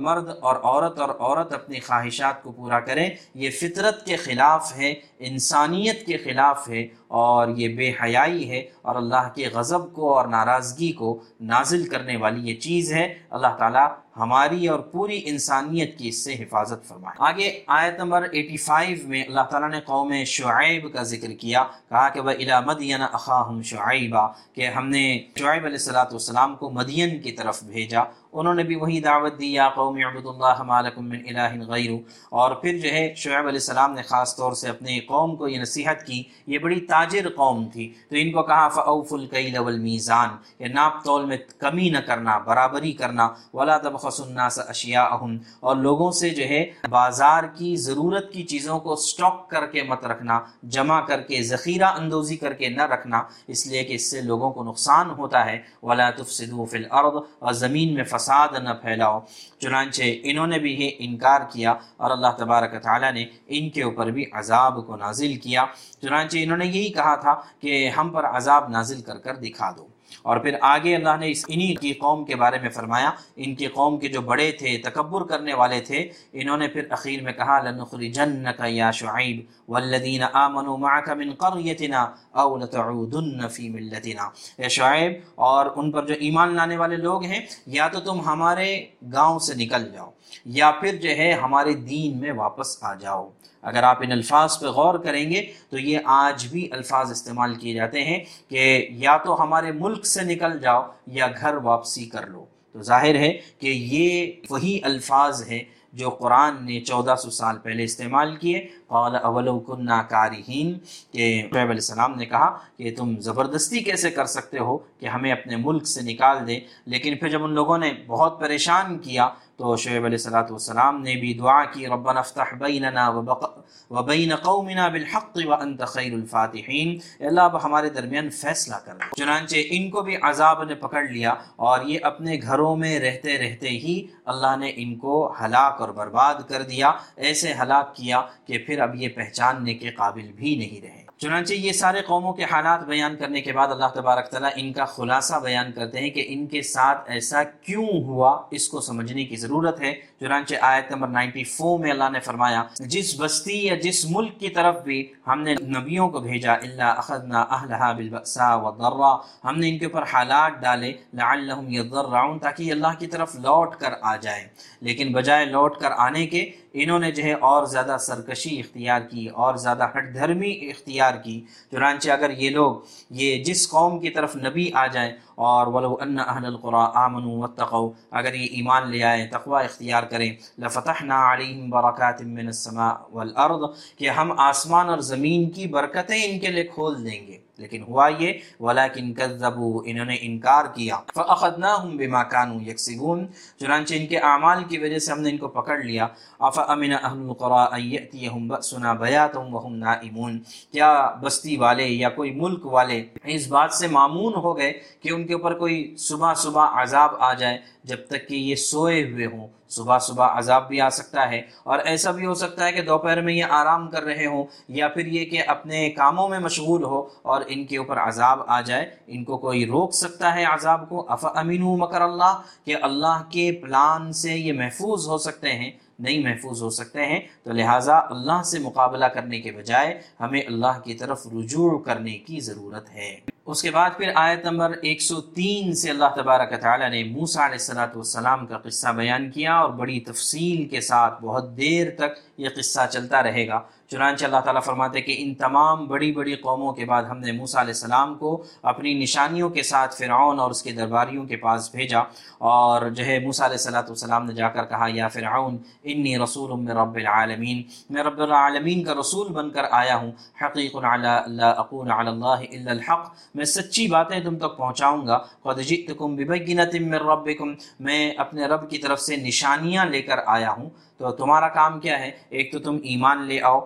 عورت اپنی خواہشات کو پورا کریں، یہ فطرت کے خلاف ہے، انسانیت کے خلاف ہے، اور یہ بے حیائی ہے، اور اللہ کے غضب کو اور ناراضگی کو نازل کرنے والی یہ چیز ہے۔ اللہ تعالیٰ ہماری اور پوری انسانیت کی اس سے حفاظت فرمائے۔ آگے آیت نمبر 85 میں اللہ تعالیٰ نے قوم شعیب کا ذکر کیا، کہا کہ وَإِلَىٰ مَدْيَنَ أَخَاهُمْ شُعَيْبًا، کہ ہم نے شعیب علیہ السلام کو مدین کی طرف بھیجا، انہوں نے بھی وہی دعوت دی، یا قوم اعبدوا اللہ ما لکم من الہ غیرہ، اور پھر جو ہے شعیب علیہ السلام نے خاص طور سے اپنے قوم کو یہ نصیحت کی، یہ بڑی تاجر قوم تھی، تو ان کو کہا فَأَوْفُوا الْكَيْلَ وَالْمِيزَانَ، کہ ناپ تول میں کمی نہ کرنا، برابری کرنا، وَلَا تَبْخَسُوا النَّاسَ أَشْيَاءَهُمْ، اور لوگوں سے جو ہے بازار کی ضرورت کی چیزوں کو سٹاک کر کے مت رکھنا، جمع کر کے ذخیرہ اندوزی کر کے نہ رکھنا، اس لیے کہ اس سے لوگوں کو نقصان ہوتا ہے، وَلَا تُفْسِدُوا فِي الْأَرْضِ، اور زمین میں فساد نہ پھیلاؤ۔ چنانچہ انہوں نے بھی یہ انکار کیا، اور اللہ تبارک تعالیٰ نے ان کے اوپر بھی عذاب کو نازل کیا۔ چنانچہ انہوں نے یہی کہا تھا کہ ہم پر عذاب نازل کر کر دکھا دو، اور پھر آگے اللہ نے انہی کی قوم کے بارے میں فرمایا، ان کی قوم کے جو بڑے تھے، تکبر کرنے والے تھے، انہوں نے پھر اخیر میں کہا لَنُخْرِجَنَّكَ يَا شُعَيْبُ وَالَّذِينَ آمَنُوا مَعَكَ مِنْ قَرْيَتِنَا أَوْ لَتَعُودُنَّ فِي مِلَّتِنَا، اے شعیب اور ان پر جو ایمان لانے والے لوگ ہیں، یا تو تم ہمارے گاؤں سے نکل جاؤ، یا پھر جو ہے ہمارے دین میں واپس آ جاؤ۔ اگر آپ ان الفاظ پہ غور کریں گے تو یہ آج بھی الفاظ استعمال کیے جاتے ہیں کہ یا تو ہمارے ملک سے نکل جاؤ یا گھر واپسی کر لو، تو ظاہر ہے کہ یہ وہی الفاظ ہیں جو قرآن نے 1400 سال پہلے استعمال کیے۔ قال اولو کنا کارہین، کہ شعیب علیہ السلام نے کہا کہ تم زبردستی کیسے کر سکتے ہو کہ ہمیں اپنے ملک سے نکال دیں، لیکن پھر جب ان لوگوں نے بہت پریشان کیا تو شعیب علیہ السلام نے بھی دعا کی، ربنا افتح بیننا وبین قومنا بالحق وانت خیر الفاتحین، اللہ اب ہمارے درمیان فیصلہ کر دو۔ چنانچہ ان کو بھی عذاب نے پکڑ لیا اور یہ اپنے گھروں میں رہتے رہتے ہی اللہ نے ان کو ہلاک اور برباد کر دیا، ایسے ہلاک کیا کہ پھر اب یہ پہچاننے کے قابل بھی نہیں رہے۔ چنانچہ یہ سارے قوموں کے حالات بیان کرنے کے بعد اللہ تبارک تعالیٰ ان کا خلاصہ بیان کرتے ہیں کہ ان کے ساتھ ایسا کیوں ہوا، اس کو سمجھنے کی ضرورت ہے۔ چنانچہ آیت نمبر 94 میں اللہ نے فرمایا، جس بستی یا جس ملک کی طرف بھی ہم نے نبیوں کو بھیجا، الا اخذنا اہلہا بالبأساء والضراء، ہم نے ان کے اوپر حالات ڈالے، لعلہم یضرعون، تاکہ یہ اللہ کی طرف لوٹ کر آ جائیں، لیکن بجائے لوٹ کر آنے کے انہوں نے جو ہے اور زیادہ سرکشی اختیار کی اور زیادہ ہٹ دھرمی اختیار کی۔ چنانچہ اگر یہ لوگ یہ جس قوم کی طرف نبی آ جائیں، اور وَلَوْ أَنَّ أَهْلَ الْقُرَىٰ آمَنُوا وَاتَّقَوْا، اگر یہ ایمان لے آئیں، تقوی اختیار کریں، لَفَتَحْنَا عَلَيْهِمْ بَرَكَاتٍ مِّنَ السَّمَاءِ وَالْأَرْضِ، کہ ہم آسمان اور زمین کی برکتیں ان کے لیے کھول دیں گے، لیکن ہوا یہ وَلَكِنْ كَذَّبُوا، انہوں نے انکار کیا، فَأَخَذْنَاهُمْ بِمَا كَانُوا يَكْسِبُونَ، چنانچہ ان کے اعمال کی وجہ سے ہم نے ان کو پکڑ لیا۔ أَفَأَمِنَ أَهْلُ الْقُرَىٰ أَن يَأْتِيَهُمْ بَأْسُنَا بَيَاتًا وَهُمْ نَائِمُونَ، کیا بستی والے یا کوئی ملک والے اس بات سے مامون ہو گئے کہ ان کے اوپر کوئی صبح صبح عذاب آ جائے جب تک کہ یہ سوئے ہوئے ہوں؟ صبح صبح عذاب بھی آ سکتا ہے، اور ایسا بھی ہو سکتا ہے کہ دوپہر میں یہ آرام کر رہے ہوں، یا پھر یہ کہ اپنے کاموں میں مشغول ہو اور ان کے اوپر عذاب آ جائے۔ ان کو کوئی روک سکتا ہے عذاب کو؟ افامنوا مکر اللہ، کہ اللہ کے پلان سے یہ محفوظ ہو سکتے ہیں؟ نہیں محفوظ ہو سکتے ہیں۔ تو لہٰذا اللہ سے مقابلہ کرنے کے بجائے ہمیں اللہ کی طرف رجوع کرنے کی ضرورت ہے۔ اس کے بعد پھر آیت نمبر 103 سے اللہ تبارک تعالیٰ نے موسیٰ علیہ السلام کا قصہ بیان کیا، اور بڑی تفصیل کے ساتھ بہت دیر تک یہ قصہ چلتا رہے گا۔ چنانچہ اللہ تعالیٰ فرماتے کہ ان تمام بڑی بڑی قوموں کے بعد ہم نے موسیٰ علیہ السلام کو اپنی نشانیوں کے ساتھ فرعون اور اس کے درباریوں کے پاس بھیجا، اور جو ہے موسیٰ علیہ السلام نے جا کر کہا، یا فرعون انی رسول من رب العالمین، میں رب العالمین کا رسول بن کر آیا ہوں، حقیق علی لا اقول علی اللہ الا الحق، میں سچی باتیں تم تک پہنچاؤں گا، قد جئتکم ببینۃ من ربکم، میں اپنے رب کی طرف سے نشانیاں لے کر آیا ہوں۔ تو تمہارا کام کیا ہے؟ ایک تو تم ایمان لے آؤ،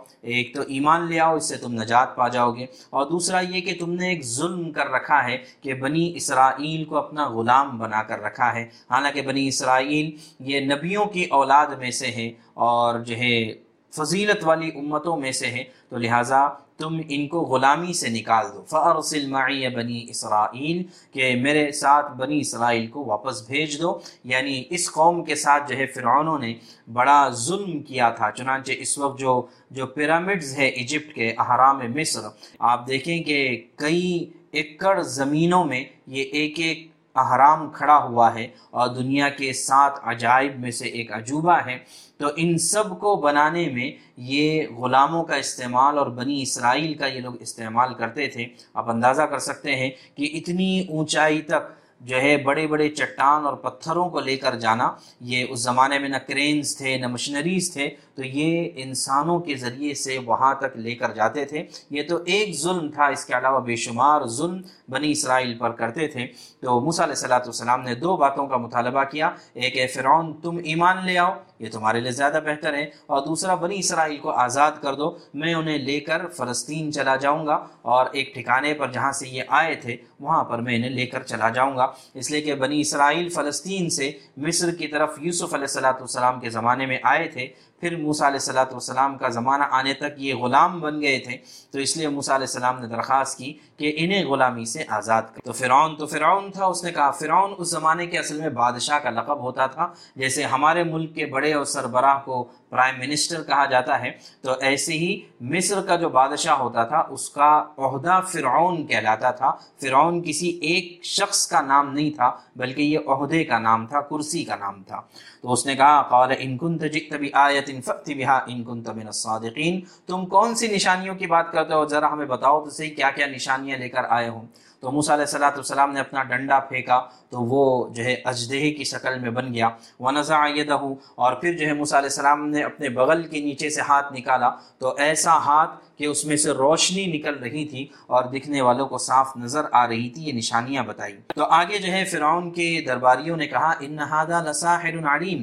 اس سے تم نجات پا جاؤ گے، اور دوسرا یہ کہ تم نے ایک ظلم کر رکھا ہے کہ بنی اسرائیل کو اپنا غلام بنا کر رکھا ہے، حالانکہ بنی اسرائیل یہ نبیوں کی اولاد میں سے ہے اور جو ہے فضیلت والی امتوں میں سے ہے، تو لہٰذا تم ان کو غلامی سے نکال دو۔ فَأَرْسِلْ مَعِيَ بَنِي إِسْرَائِيل، کہ میرے ساتھ بنی اسرائیل کو واپس بھیج دو، یعنی اس قوم کے ساتھ جو ہے فرعونوں نے بڑا ظلم کیا تھا۔ چنانچہ اس وقت جو پیرامڈز ہے ایجپٹ کے، اہرام مصر، آپ دیکھیں کہ کئی ایکڑ زمینوں میں یہ ایک ایک اہرام کھڑا ہوا ہے، اور دنیا کے 7 عجائب میں سے ایک عجوبہ ہے۔ تو ان سب کو بنانے میں یہ غلاموں کا استعمال اور بنی اسرائیل کا یہ لوگ استعمال کرتے تھے۔ آپ اندازہ کر سکتے ہیں کہ اتنی اونچائی تک جو ہے بڑے بڑے چٹان اور پتھروں کو لے کر جانا، یہ اس زمانے میں نہ کرینز تھے نہ مشنریز تھے، تو یہ انسانوں کے ذریعے سے وہاں تک لے کر جاتے تھے۔ یہ تو ایک ظلم تھا، اس کے علاوہ بے شمار ظلم بنی اسرائیل پر کرتے تھے۔ تو موسیٰ علیہ السلام نے 2 باتوں کا مطالبہ کیا، ایک ہے فرعون تم ایمان لے آؤ، یہ تمہارے لیے زیادہ بہتر ہے، اور دوسرا بنی اسرائیل کو آزاد کر دو، میں انہیں لے کر فلسطین چلا جاؤں گا، اور ایک ٹھکانے پر جہاں سے یہ آئے تھے وہاں پر میں انہیں لے کر چلا جاؤں گا۔ اس لیے کہ بنی اسرائیل فلسطین سے مصر کی طرف یوسف علیہ السلام کے زمانے میں آئے تھے، پھر موسیٰ علیہ السلام کا زمانہ آنے تک یہ غلام بن گئے تھے، تو اس لیے موسیٰ علیہ السلام نے درخواست کی کہ انہیں غلامی سے آزاد کر۔ تو فرعون تھا، اس نے کہا، فرعون اس زمانے کے اصل میں بادشاہ کا لقب ہوتا تھا، جیسے ہمارے ملک کے بڑے اور سربراہ کو پرائم منسٹر کہا جاتا ہے، تو ایسے ہی مصر کا جو بادشاہ ہوتا تھا اس کا عہدہ فرعون کہلاتا تھا۔ فرعون کسی ایک شخص کا نام نہیں تھا، بلکہ یہ عہدے کا نام تھا، کرسی کا نام تھا۔ تو اس نے کہا، قال ان كنت جئت بآیۃ فأت بها ان كنت من الصادقین، تم کون سی نشانیوں کی بات کرتے ہو، ذرا ہمیں بتاؤ تو صحیح کیا کیا نشانیاں لے کر آئے ہوں۔ تو موسیٰ علیہ السلام نے اپنا ڈنڈا پھینکا تو وہ جو ہے اژدہے کی شکل میں بن گیا۔ وَنَزَعَ يَدَهُ، اور پھر جو ہے موسیٰ علیہ السلام نے اپنے بغل کے نیچے سے ہاتھ نکالا، تو ایسا ہاتھ کہ اس میں سے روشنی نکل رہی تھی اور دکھنے والوں کو صاف نظر آ رہی تھی، یہ نشانیاں بتائی۔ تو آگے جو ہے فرعون کے درباریوں نے کہا، إِنَّ هَذَا لَسَاحِرٌ عَلِيمٌ،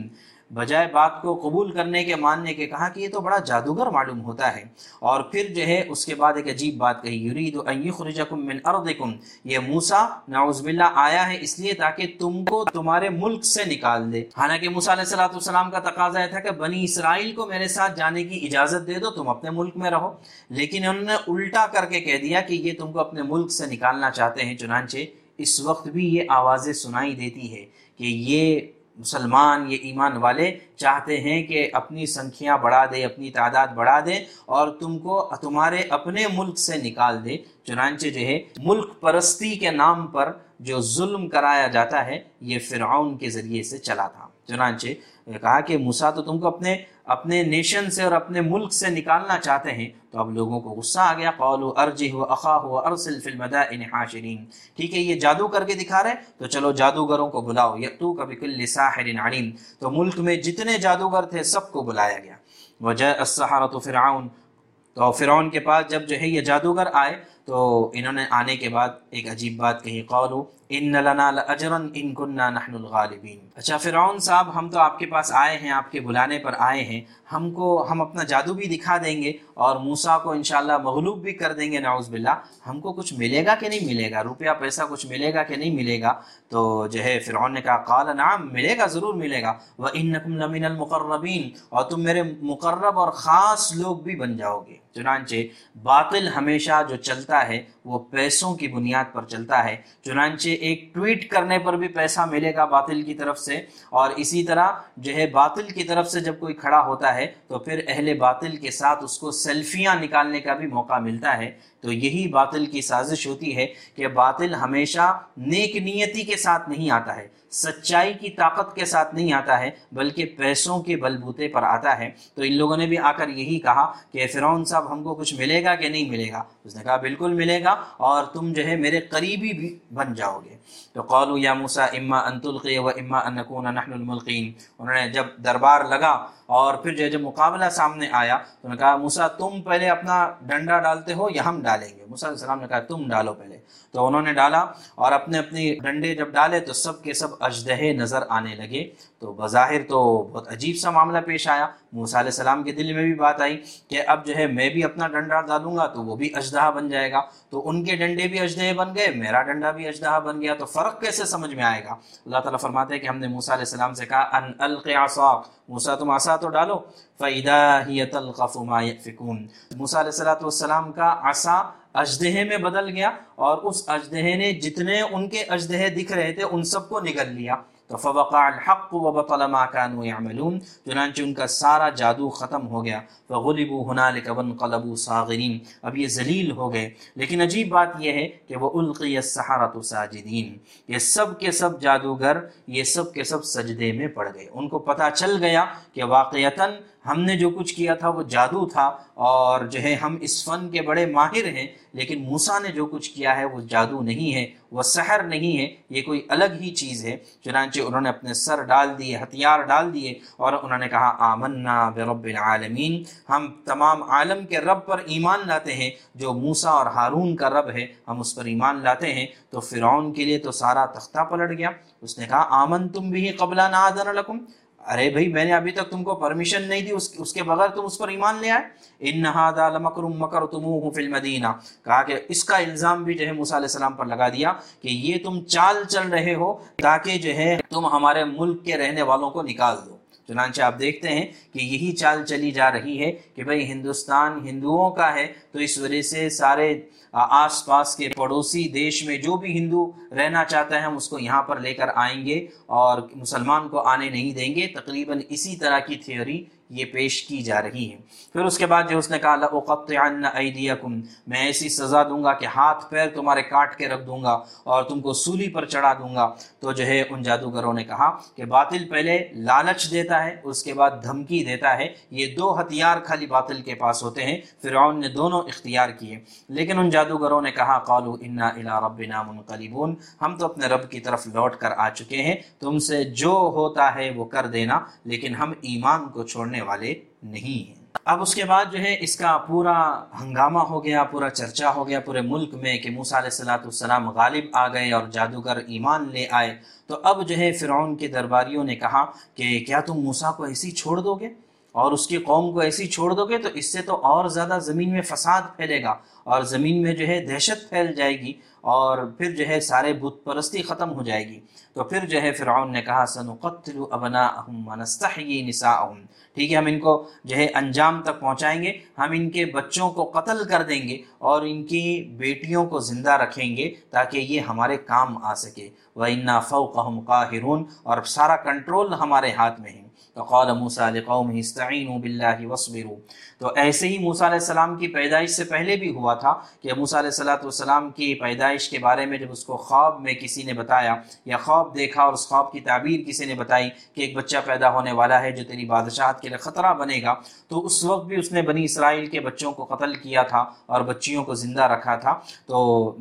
بجائے بات کو قبول کرنے کے ماننے کے کہا کہ یہ تو بڑا جادوگر معلوم ہوتا ہے۔ اور پھر جو ہے اس کے بعد ایک عجیب بات کہی، یرید ان یخرجکم من ارضکم، یہ موسیٰ نعوذ باللہ آیا ہے اس لیے تاکہ تم کو تمہارے ملک سے نکال دے۔ حالانکہ موسیٰ علیہ السلام کا تقاضا یہ تھا کہ بنی اسرائیل کو میرے ساتھ جانے کی اجازت دے دو، تم اپنے ملک میں رہو، لیکن انہوں نے الٹا کر کے کہہ دیا کہ یہ تم کو اپنے ملک سے نکالنا چاہتے ہیں۔ چنانچہ اس وقت بھی یہ آوازیں سنائی دیتی ہے کہ یہ مسلمان، یہ ایمان والے چاہتے ہیں کہ اپنی سنکھیاں بڑھا دے، اپنی تعداد بڑھا دے اور تم کو تمہارے اپنے ملک سے نکال دے۔ چنانچہ جو ہے ملک پرستی کے نام پر جو ظلم کرایا جاتا ہے یہ فرعون کے ذریعے سے چلا تھا۔ چنانچہ کہا کہ موسیٰ تو تم کو اپنے نیشن سے اور اپنے ملک سے نکالنا چاہتے ہیں، تو اب لوگوں کو غصہ آ گیا۔ قالوا ارجہ واخاہ وارسل فی المدائن حاشرین، ٹھیک ہے یہ جادو کر کے دکھا رہے تو چلو جادوگروں کو بلاؤ، یاتوک بکل ساحر علیم، تو ملک میں جتنے جادوگر تھے سب کو بلایا گیا۔ وجاء السحرۃ فرعون، تو فرعون کے پاس جب جو ہے یہ جادوگر آئے تو انہوں نے آنے کے بعد ایک عجیب بات کہی، قالوا ان لنا لاجرا ان كنا نحن الغالبین۔ اچھا فرعون صاحب، ہم تو آپ کے پاس آئے ہیں، آپ کے بلانے پر آئے ہیں، ہم اپنا جادو بھی دکھا دیں گے اور موسیٰ کو انشاءاللہ مغلوب بھی کر دیں گے نعوذ باللہ، ہم کو کچھ ملے گا کہ نہیں ملے گا، روپیہ پیسہ کچھ ملے گا کہ نہیں ملے گا؟ تو جو ہے فرعون نے کہا قال نعم، ملے گا، ضرور ملے گا، وَإِنَّكُمْ لَمِنَ الْمُقَرَّبِينَ، اور تم میرے مقرب اور خاص لوگ بھی بن جاؤ گے۔ چنانچہ باطل ہمیشہ جو چلتا ہے وہ پیسوں کی بنیاد پر چلتا ہے، چنانچہ ایک ٹویٹ کرنے پر بھی پیسہ ملے گا باطل کی طرف سے، اور اسی طرح جو ہے باطل کی طرف سے جب کوئی کھڑا ہوتا ہے تو پھر اہل باطل کے ساتھ اس کو سیلفیاں نکالنے کا بھی موقع ملتا ہے۔ تو یہی باطل کی سازش ہوتی ہے کہ باطل ہمیشہ نیک نیتی کے ساتھ نہیں آتا ہے، سچائی کی طاقت کے ساتھ نہیں آتا ہے، بلکہ پیسوں کے بلبوتے پر آتا ہے۔ تو ان لوگوں نے بھی آ کر یہی کہا کہ فرعون صاحب ہم کو کچھ ملے گا کہ نہیں ملے گا؟ اس نے کہا بالکل ملے گا، اور تم جو ہے میرے قریبی بھی بن جاؤ گے۔ تو قالوا یا موسیٰ اما ان تلقی و اما ان نکون نحن الملقین، انہوں نے جب دربار لگا اور پھر جب مقابلہ سامنے آیا تو انہوں نے کہا موسیٰ تم پہلے اپنا ڈنڈا ڈالتے ہو یا ہم ڈالیں گے؟ موسیٰ علیہ السلام نے کہا تم ڈالو پہلے، تو انہوں نے ڈالا اور اپنے ڈنڈے جب ڈالے تو سب کے سب اژدہے نظر آنے لگے۔ تو بظاہر تو بہت عجیب سا معاملہ پیش آیا، موسیٰ علیہ السلام کے دل میں بھی بات آئی کہ اب جو ہے میں بھی اپنا ڈنڈا ڈالوں گا تو وہ بھی اژدہا بن جائے گا، تو ان کے ڈنڈے بھی اژدہے بن گئے، میرا ڈنڈا بھی اژدہا بن گیا، تو فرق کیسے سمجھ میں آئے گا؟ اللہ تعالیٰ فرماتے ہیں کہ ہم نے موسیٰ علیہ السلام سے کہا ان الق عصاک، موسیٰ تم عصا تو ڈالو، فَإِذَا هِيَ تَلْقَفُ مَا يَأْفِكُونَ، موسیٰ علیہ السلام کا عصا اژدہے میں بدل گیا اور اس اژدہے نے جتنے ان کے اژدہے دکھ رہے تھے ان سب کو نگل لیا۔ تو فوقع الحق وبطل ما كانوا يعملون، چنانچہ ان کا سارا جادو ختم ہو گیا۔ فغلبوا هنالك وانقلبوا صاغرین، اب یہ ذلیل ہو گئے۔ لیکن عجیب بات یہ ہے کہ وَأُلْقِيَ السَّحَرَةُ ساجدین، یہ سب کے سب جادوگر یہ سب کے سب سجدے میں پڑ گئے۔ ان کو پتہ چل گیا کہ واقعتاً ہم نے جو کچھ کیا تھا وہ جادو تھا، اور جو ہے ہم اس فن کے بڑے ماہر ہیں، لیکن موسیٰ نے جو کچھ کیا ہے وہ جادو نہیں ہے، وہ سحر نہیں ہے، یہ کوئی الگ ہی چیز ہے۔ چنانچہ انہوں نے اپنے سر ڈال دیے، ہتھیار ڈال دیے، اور انہوں نے کہا آمنا برب العالمین، ہم تمام عالم کے رب پر ایمان لاتے ہیں، جو موسیٰ اور ہارون کا رب ہے ہم اس پر ایمان لاتے ہیں۔ تو فرعون کے لیے تو سارا تختہ پلٹ گیا، اس نے کہا آمنتم به قبل ان آذن لکم، ارے بھائی میں نے ابھی تک تم کو پرمیشن نہیں دی، اس کے بغیر تم اس پر ایمان لے آئے۔ ان ھذا لمکر مکرتموہ فی المدینہ، کہا کہ اس کا الزام بھی جو ہے موسیٰ علیہ السلام پر لگا دیا کہ یہ تم چال چل رہے ہو تاکہ جو ہے تم ہمارے ملک کے رہنے والوں کو نکال دو۔ چنانچہ آپ دیکھتے ہیں کہ یہی چال چلی جا رہی ہے کہ بھئی ہندوستان ہندوؤں کا ہے، تو اس وجہ سے سارے آس پاس کے پڑوسی دیش میں جو بھی ہندو رہنا چاہتا ہے ہم اس کو یہاں پر لے کر آئیں گے اور مسلمان کو آنے نہیں دیں گے۔ تقریباً اسی طرح کی تھیوری یہ پیش کی جا رہی ہے۔ پھر اس کے بعد جو اس نے کہا لَأُقَطِّعَنَّ أَيْدِيَكُمْ، میں ایسی سزا دوں گا کہ ہاتھ پیر تمہارے کاٹ کے رکھ دوں گا اور تم کو سولی پر چڑھا دوں گا۔ تو جو ہے ان جادوگروں نے کہا کہ باطل پہلے لالچ دیتا ہے، اس کے بعد دھمکی دیتا ہے، یہ دو ہتھیار خالی باطل کے پاس ہوتے ہیں، فرعون نے دونوں اختیار کیے۔ لیکن ان جادوگروں نے کہا قالوا انا الی ربنا منقلبون، ہم تو اپنے رب کی طرف لوٹ کر آ چکے ہیں، تم سے جو ہوتا ہے وہ کر دینا، لیکن ہم ایمان کو چھوڑنے والے نہیں ہیں۔ اب اس کے بعد جو ہے اس کا پورا ہنگامہ ہو گیا، پورا چرچا ہو گیا پورے ملک میں کہ موسیٰ علیہ السلام غالب آ گئے اور جادوگر ایمان لے آئے۔ تو اب جو ہے فرعون کے درباریوں نے کہا کہ کیا تم موسیٰ کو ایسی چھوڑ دو گے اور اس کی قوم کو ایسی چھوڑ دو گے؟ تو اس سے تو اور زیادہ زمین میں فساد پھیلے گا اور زمین میں جو ہے دہشت پھیل جائے گی اور پھر جو ہے سارے بت پرستی ختم ہو جائے گی۔ تو پھر جو ہے فرعون نے کہا سنقتل ابناءہم ونستحیی نساءہم، ٹھیک ہے، ہم ان کو جو ہے انجام تک پہنچائیں گے، ہم ان کے بچوں کو قتل کر دیں گے اور ان کی بیٹیوں کو زندہ رکھیں گے تاکہ یہ ہمارے کام آ سکے۔ وَإِنَّا فَوْقَهُمْ قَاهِرُونَ، اور سارا کنٹرول ہمارے ہاتھ میں ہے۔ فقال موسیٰ لقومہ استعینوا باللہ واصبروا، تو ایسے ہی موسیٰ علیہ السلام کی پیدائش سے پہلے بھی ہوا تھا کہ موسیٰ علیہ السلام کی پیدائش کے بارے میں جب اس کو خواب میں کسی نے بتایا یا خواب دیکھا اور اس خواب کی تعبیر کسی نے بتائی کہ ایک بچہ پیدا ہونے والا ہے جو تیری بادشاہت کے لیے خطرہ بنے گا، تو اس وقت بھی اس نے بنی اسرائیل کے بچوں کو قتل کیا تھا اور بچیوں کو زندہ رکھا تھا۔ تو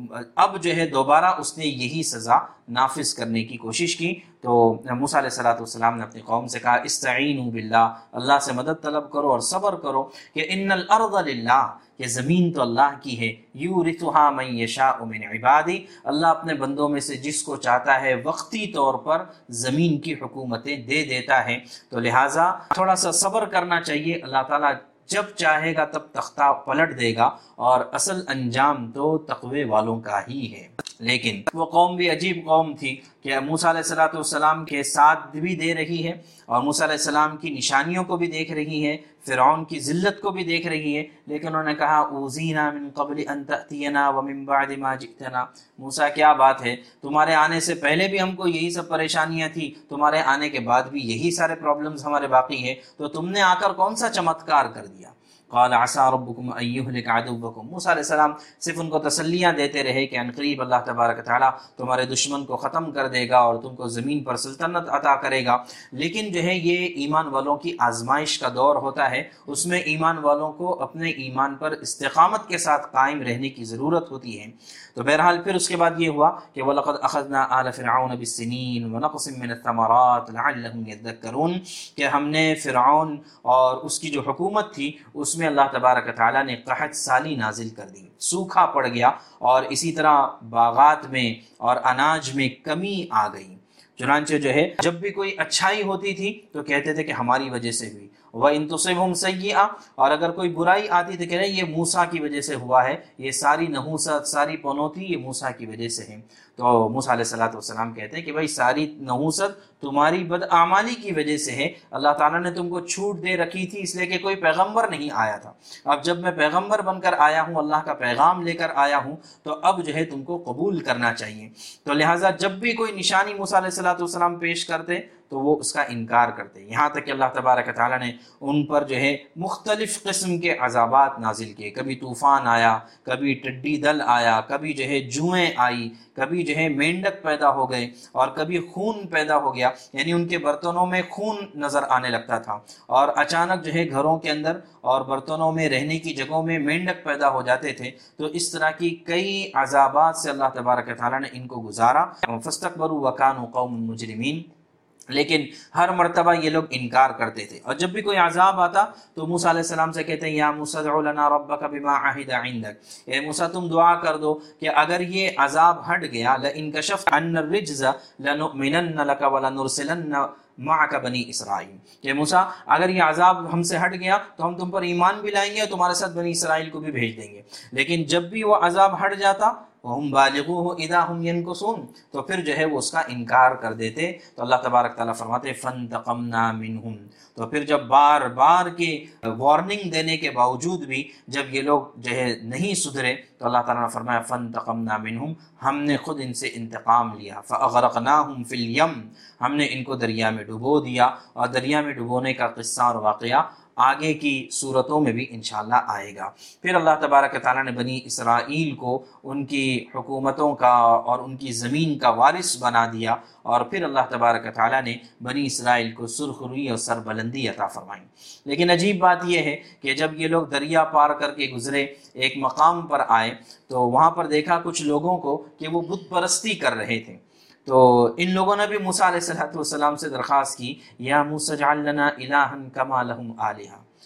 اب جو ہے دوبارہ اس نے یہی سزا نافذ کرنے کی کوشش کی۔ تو موسیٰ علیہ السلام نے اپنی قوم سے کہا استعینوا باللہ، اللہ سے مدد طلب کرو اور صبر کرو کہ ان الارض للہ، کہ زمین تو اللہ کی ہے، یورثھا من یشاء من عبادی، اللہ اپنے بندوں میں سے جس کو چاہتا ہے وقتی طور پر زمین کی حکومتیں دے دیتا ہے۔ تو لہٰذا تھوڑا سا صبر کرنا چاہیے، اللہ تعالیٰ جب چاہے گا تب تختہ پلٹ دے گا اور اصل انجام تو تقوی والوں کا ہی ہے۔ لیکن وہ قوم بھی عجیب قوم تھی کہ موسیٰ علیہ السلام کے ساتھ بھی دے رہی ہے اور موسیٰ علیہ السلام کی نشانیوں کو بھی دیکھ رہی ہے، فرعون کی ذلت کو بھی دیکھ رہی ہے، لیکن انہوں نے کہا اوذینا من قبل ان تأتینا ومن بعد ما جئتنا، موسیٰ کیا بات ہے، تمہارے آنے سے پہلے بھی ہم کو یہی سب پریشانیاں تھی، تمہارے آنے کے بعد بھی یہی سارے پرابلمز ہمارے باقی ہیں، تو تم نے آ کر کون سا چمتکار کر دیا؟ قال عسى ربكم ان يهلك عدوكم، موسیٰ علیہ السلام صرف ان کو تسلیاں دیتے رہے کہ عنقریب اللہ تبارک تعالیٰ تمہارے دشمن کو ختم کر دے گا اور تم کو زمین پر سلطنت عطا کرے گا۔ لیکن جو ہے یہ ایمان والوں کی آزمائش کا دور ہوتا ہے، اس میں ایمان والوں کو اپنے ایمان پر استقامت کے ساتھ قائم رہنے کی ضرورت ہوتی ہے۔ تو بہرحال پھر اس کے بعد یہ ہوا کہ وَلَقَدْ أَخَذْنَا آلَ فِرْعَوْنَ بِالسِّنِينَ وَنَقْصٍ مِّنَ الثَّمَرَاتِ لَعَلَّهُمْ يَذَّكَّرُونَ، کہ ہم نے فرعون اور اس کی جو حکومت تھی اس میں اللہ تبارک تعالیٰ نے قحط سالی نازل کر دی، سوکھا پڑ گیا اور اسی طرح باغات میں اور اناج میں کمی آ گئی۔ چنانچہ جو ہے جب بھی کوئی اچھائی ہوتی تھی تو کہتے تھے کہ ہماری وجہ سے ہوئی، وَإِن تُصِبْهُمْ سَيِّئَةٌ، اور اگر کوئی برائی آتی تھی کہ نہیں یہ موسیٰ کی وجہ سے ہوا ہے، یہ ساری نحوست ساری پنوتی یہ موسیٰ کی وجہ سے ہے، تو موسیٰ علیہ السلام کہتے ہیں کہ بھائی ساری نحوست تمہاری بدعمالی کی وجہ سے ہے، اللہ تعالیٰ نے تم کو چھوٹ دے رکھی تھی اس لیے کہ کوئی پیغمبر نہیں آیا تھا، اب جب میں پیغمبر بن کر آیا ہوں، اللہ کا پیغام لے کر آیا ہوں، تو اب جو ہے تم کو قبول کرنا چاہیے۔ تو لہٰذا جب بھی کوئی نشانی موسیٰ علیہ السلام پیش کرتے تو وہ اس کا انکار کرتے، یہاں تک کہ اللہ تبارک تعالیٰ نے ان پر جو ہے مختلف قسم کے عذابات نازل کیے، کبھی طوفان آیا، کبھی ٹڈی دل آیا، کبھی جو ہے جوئیں آئی، کبھی جو ہے مینڈک پیدا ہو گئے اور کبھی خون پیدا ہو گیا، یعنی ان کے برتنوں میں خون نظر آنے لگتا تھا اور اچانک جو ہے گھروں کے اندر اور برتنوں میں رہنے کی جگہوں میں مینڈک پیدا ہو جاتے تھے۔ تو اس طرح کی کئی عذابات سے اللہ تبارک تعالیٰ نے ان کو گزارا، فاستکبروا وکانوا قوما مجرمین، لیکن ہر مرتبہ یہ لوگ انکار کرتے تھے، اور جب بھی کوئی عذاب آتا تو موسیٰ علیہ السلام سے کہتے ہیں یا موسیٰ ادع لنا ربک بما عہد عندک، اے موسیٰ تم دعا کر دو کہ اگر یہ عذاب ہٹ گیا لئن کشفت عنا الرجز لنؤمنن لک ولنرسلن معک بنی اسرائیل، کہ موسیٰ اگر یہ عذاب ہم سے ہٹ گیا تو ہم تم پر ایمان بھی لائیں گے اور تمہارے ساتھ بنی اسرائیل کو بھی بھیج دیں گے، لیکن جب بھی وہ عذاب ہٹ جاتا وَهُمْ بَالِغُوهُ إِذَا هُمْ يَنْكُثُونَ، تو پھر جو ہے وہ اس کا انکار کر دیتے۔ تو اللہ تبارک تعالیٰ فرماتے فَانْتَقَمْنَا مِنْهُمْ، تو پھر جب بار بار کی وارننگ دینے کے باوجود بھی جب یہ لوگ جو ہے نہیں سدھرے تو اللہ تعالیٰ نے فرمایا فَانْتَقَمْنَا مِنْهُمْ، ہم نے خود ان سے انتقام لیا، فَأَغْرَقْنَاهُمْ فِي الْيَمِّ، ہم نے ان کو دریا میں ڈبو دیا، اور دریا میں ڈبونے کا قصہ اور واقعہ آگے کی صورتوں میں بھی انشاءاللہ آئے گا۔ پھر اللہ تبارک تعالیٰ نے بنی اسرائیل کو ان کی حکومتوں کا اور ان کی زمین کا وارث بنا دیا، اور پھر اللہ تبارک تعالیٰ نے بنی اسرائیل کو سرخروئی اور سربلندی عطا فرمائی۔ لیکن عجیب بات یہ ہے کہ جب یہ لوگ دریا پار کر کے گزرے، ایک مقام پر آئے تو وہاں پر دیکھا کچھ لوگوں کو کہ وہ بت پرستی کر رہے تھے، تو ان لوگوں نے بھی موسیٰ علیہ السلام سے درخواست کی یا موسیٰ اجعل لنا الہا کما لہم آلہہ،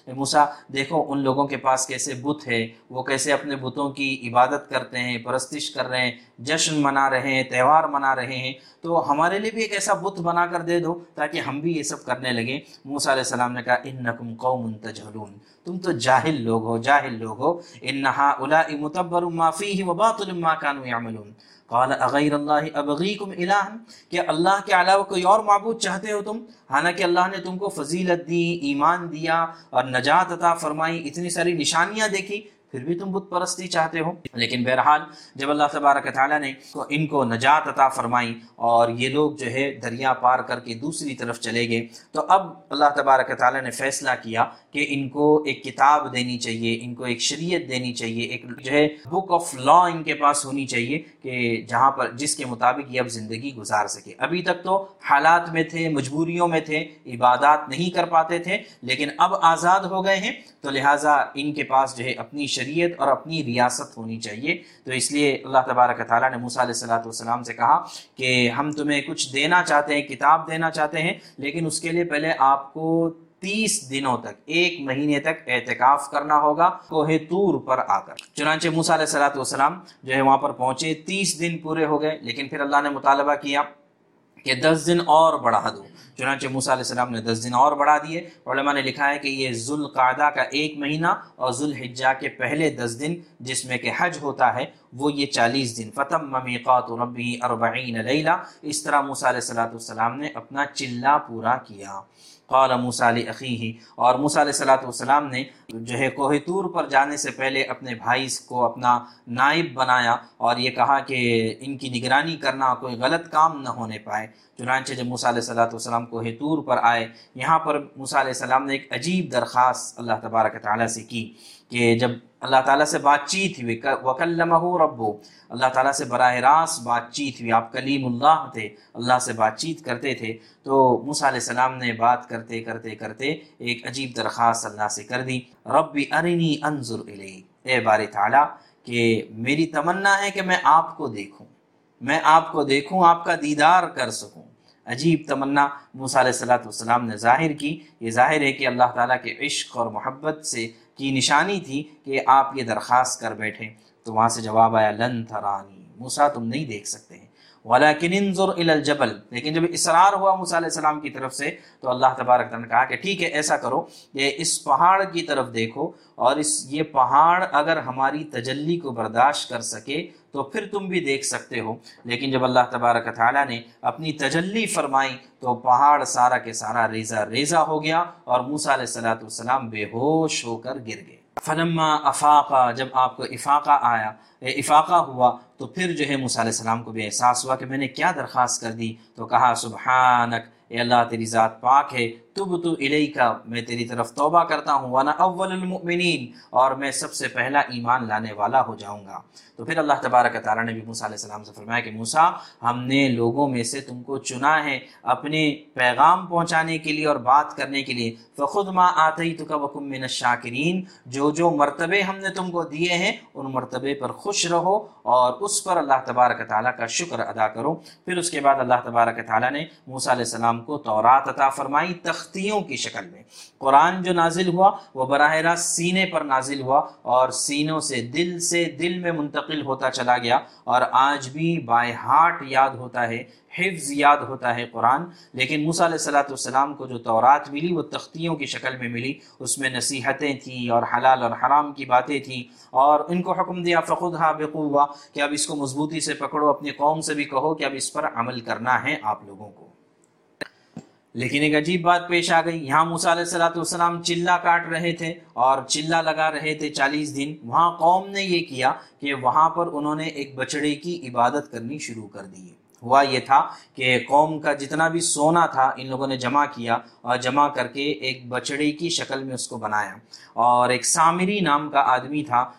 موسیٰ دیکھو ان لوگوں کے پاس کیسے بت ہے، وہ کیسے اپنے بتوں کی عبادت کرتے ہیں، پرستش کر رہے ہیں، جشن منا رہے ہیں، تہوار منا رہے ہیں، تو ہمارے لیے بھی ایک ایسا بت بنا کر دے دو تاکہ ہم بھی یہ سب کرنے لگیں۔ موسیٰ علیہ السلام نے کہا انکم قوم تجہلون، تم تو جاہل لوگ ہو، ان ہؤلاء متبر ما فیہ وباطل ما كانوا يعملون۔ قال اغیر اللہ ابغیکم الہا، کہ اللہ کے علاوہ کوئی اور معبود چاہتے ہو تم؟ حالانکہ اللہ نے تم کو فضیلت دی، ایمان دیا اور نجات عطا فرمائی، اتنی ساری نشانیاں دیکھی، پھر بھی تم بت پرستی چاہتے ہو۔ لیکن بہرحال جب اللہ تبارک و تعالیٰ نے ان کو نجات عطا فرمائی اور یہ لوگ جو ہے دریا پار کر کے دوسری طرف چلے گئے، تو اب اللہ تبارک و تعالیٰ نے فیصلہ کیا کہ ان کو ایک کتاب دینی چاہیے، ان کو ایک شریعت دینی چاہیے، ایک جو ہے بک آف لا ان کے پاس ہونی چاہیے کہ جہاں پر جس کے مطابق یہ اب زندگی گزار سکے۔ ابھی تک تو حالات میں تھے، مجبوریوں میں تھے، عبادات نہیں کر پاتے تھے، لیکن اب آزاد ہو گئے ہیں تو لہٰذا ان کے پاس جو ہے اپنی شریعت اور اپنی ریاست ہونی چاہیے۔ تو اس لیے اللہ تبارک و تعالیٰ نے موسیٰ علیہ السلام سے کہا کہ ہم تمہیں کچھ دینا چاہتے ہیں، کتاب دینا چاہتے ہیں، لیکن اس کے لیے پہلے آپ کو 30 دنوں تک، 1 مہینے تک اعتکاف کرنا ہوگا کوہ طور پر آ کر۔ چنانچہ موسیٰ علیہ السلام جو ہے وہاں پر پہنچے، 30 دن پورے ہو گئے، لیکن پھر اللہ نے مطالبہ کیا کہ 10 دن اور بڑھا دو۔ چنانچہ موسیٰ علیہ السلام نے 10 دن اور بڑھا دیے۔ علماء نے لکھا ہے کہ یہ ذوالقعدہ کا 1 مہینہ اور ذوالحجہ کے پہلے 10 دن جس میں کہ حج ہوتا ہے وہ یہ 40 دن۔ فَتَمَّ مِيقَاتُ رَبِّهِ 40 لَيْلَةً، اس طرح موسیٰ علیہ السلام نے اپنا چلہ پورا کیا۔ قال موسیٰ لأخیہ، اور موسیٰ علیہ السلام نے جو ہے کوہ طور پر جانے سے پہلے اپنے بھائی کو اپنا نائب بنایا اور یہ کہا کہ ان کی نگرانی کرنا، کوئی غلط کام نہ ہونے پائے۔ چنانچہ جب موسیٰ علیہ السلام کوہ طور پر آئے، یہاں پر موسیٰ علیہ السلام نے ایک عجیب درخواست اللہ تبارک و تعالیٰ سے کی کہ جب اللہ تعالیٰ سے بات چیت ہوئی، وَكَلَّمَهُ رَبُّهُ، اللہ تعالیٰ سے براہ راست بات چیت ہوئی، آپ کلیم اللہ تھے، اللہ سے بات چیت کرتے تھے، تو موسیٰ علیہ السلام نے بات کرتے کرتے کرتے ایک عجیب درخواست اللہ سے کر دی، رَبِّ أَرِنِي أَنظُرْ إِلَيْكَ، اے باری تعالیٰ کہ میری تمنا ہے کہ میں آپ کو دیکھوں، میں آپ کو دیکھوں، آپ کا دیدار کر سکوں۔ عجیب تمنا موسیٰ علیہ السلام نے ظاہر کی۔ یہ ظاہر ہے کہ اللہ تعالیٰ کے عشق اور محبت سے کی نشانی تھی کہ آپ یہ درخواست کر بیٹھے۔ تو وہاں سے جواب آیا لن ترانی، موسیٰ تم نہیں دیکھ سکتے ہیں، ولیکن انظر الی الجبل، لیکن جب اصرار ہوا موسیٰ علیہ السلام کی طرف سے تو اللہ تبارک تعالیٰ نے کہا کہ ٹھیک ہے ایسا کرو کہ اس پہاڑ کی طرف دیکھو، اور یہ پہاڑ اگر ہماری تجلی کو برداشت کر سکے تو پھر تم بھی دیکھ سکتے ہو۔ لیکن جب اللہ تبارک تعالیٰ نے اپنی تجلی فرمائی تو پہاڑ سارا کے سارا ریزہ ریزہ ہو گیا اور موسیٰ علیہ السلام بے ہوش ہو کر گر گئے۔ فلما افاقا، جب آپ کو افاقہ ہوا تو پھر جو ہے موسیٰ علیہ السلام کو بھی احساس ہوا کہ میں نے کیا درخواست کر دی، تو کہا سبحانک، اے اللہ تیری ذات پاک ہے، تبت الیک، میں تیری طرف توبہ کرتا ہوں، وانا اول المؤمنین، اور میں سب سے پہلا ایمان لانے والا ہو جاؤں گا۔ تو پھر اللہ تبارک تعالیٰ نے بھی موسیٰ علیہ السلام سے فرمایا کہ موسیٰ، ہم نے لوگوں میں سے تم کو چنا ہے اپنے پیغام پہنچانے کے لیے اور بات کرنے کے لیے، فخذ ما آتیتک وکن من الشاکرین، جو مرتبے ہم نے تم کو دیے ہیں ان مرتبے پر خوش رہو اور اس پر اللہ تبارک تعالیٰ کا شکر ادا کرو۔ پھر اس کے بعد اللہ تبارک تعالیٰ نے موسیٰ علیہ السلام کو تورات عطا فرمائی تختیوں کی شکل میں۔ قرآن جو نازل ہوا وہ براہ راست سینے پر نازل ہوا اور سینوں سے دل میں منتقل ہوتا چلا گیا، اور آج بھی بائی ہارٹ یاد ہوتا ہے، حفظ یاد ہوتا ہے قرآن۔ لیکن موسیٰ علیہ السلام کو جو تورات ملی وہ تختیوں کی شکل میں ملی، اس میں نصیحتیں تھیں اور حلال اور حرام کی باتیں تھیں، اور ان کو حکم دیا فخذھا بقوہ، کہ اب اس کو مضبوطی سے پکڑو، اپنی قوم سے بھی کہو کہ اب اس پر عمل کرنا ہے آپ لوگوں کو۔ لیکن ایک عجیب بات پیش آ گئی، یہاں موسیٰ علیہ السلام چلہ کاٹ رہے تھے اور چلہ لگا رہے تھے 40 دن، وہاں قوم نے یہ کیا کہ وہاں پر انہوں نے ایک بچڑے کی عبادت کرنی شروع کر دی۔ ہوا یہ تھا کہ قوم کا جتنا بھی سونا تھا ان لوگوں نے جمع کیا اور جمع کر کے ایک بچڑے کی شکل میں اس کو بنایا، اور ایک سامری نام کا آدمی تھا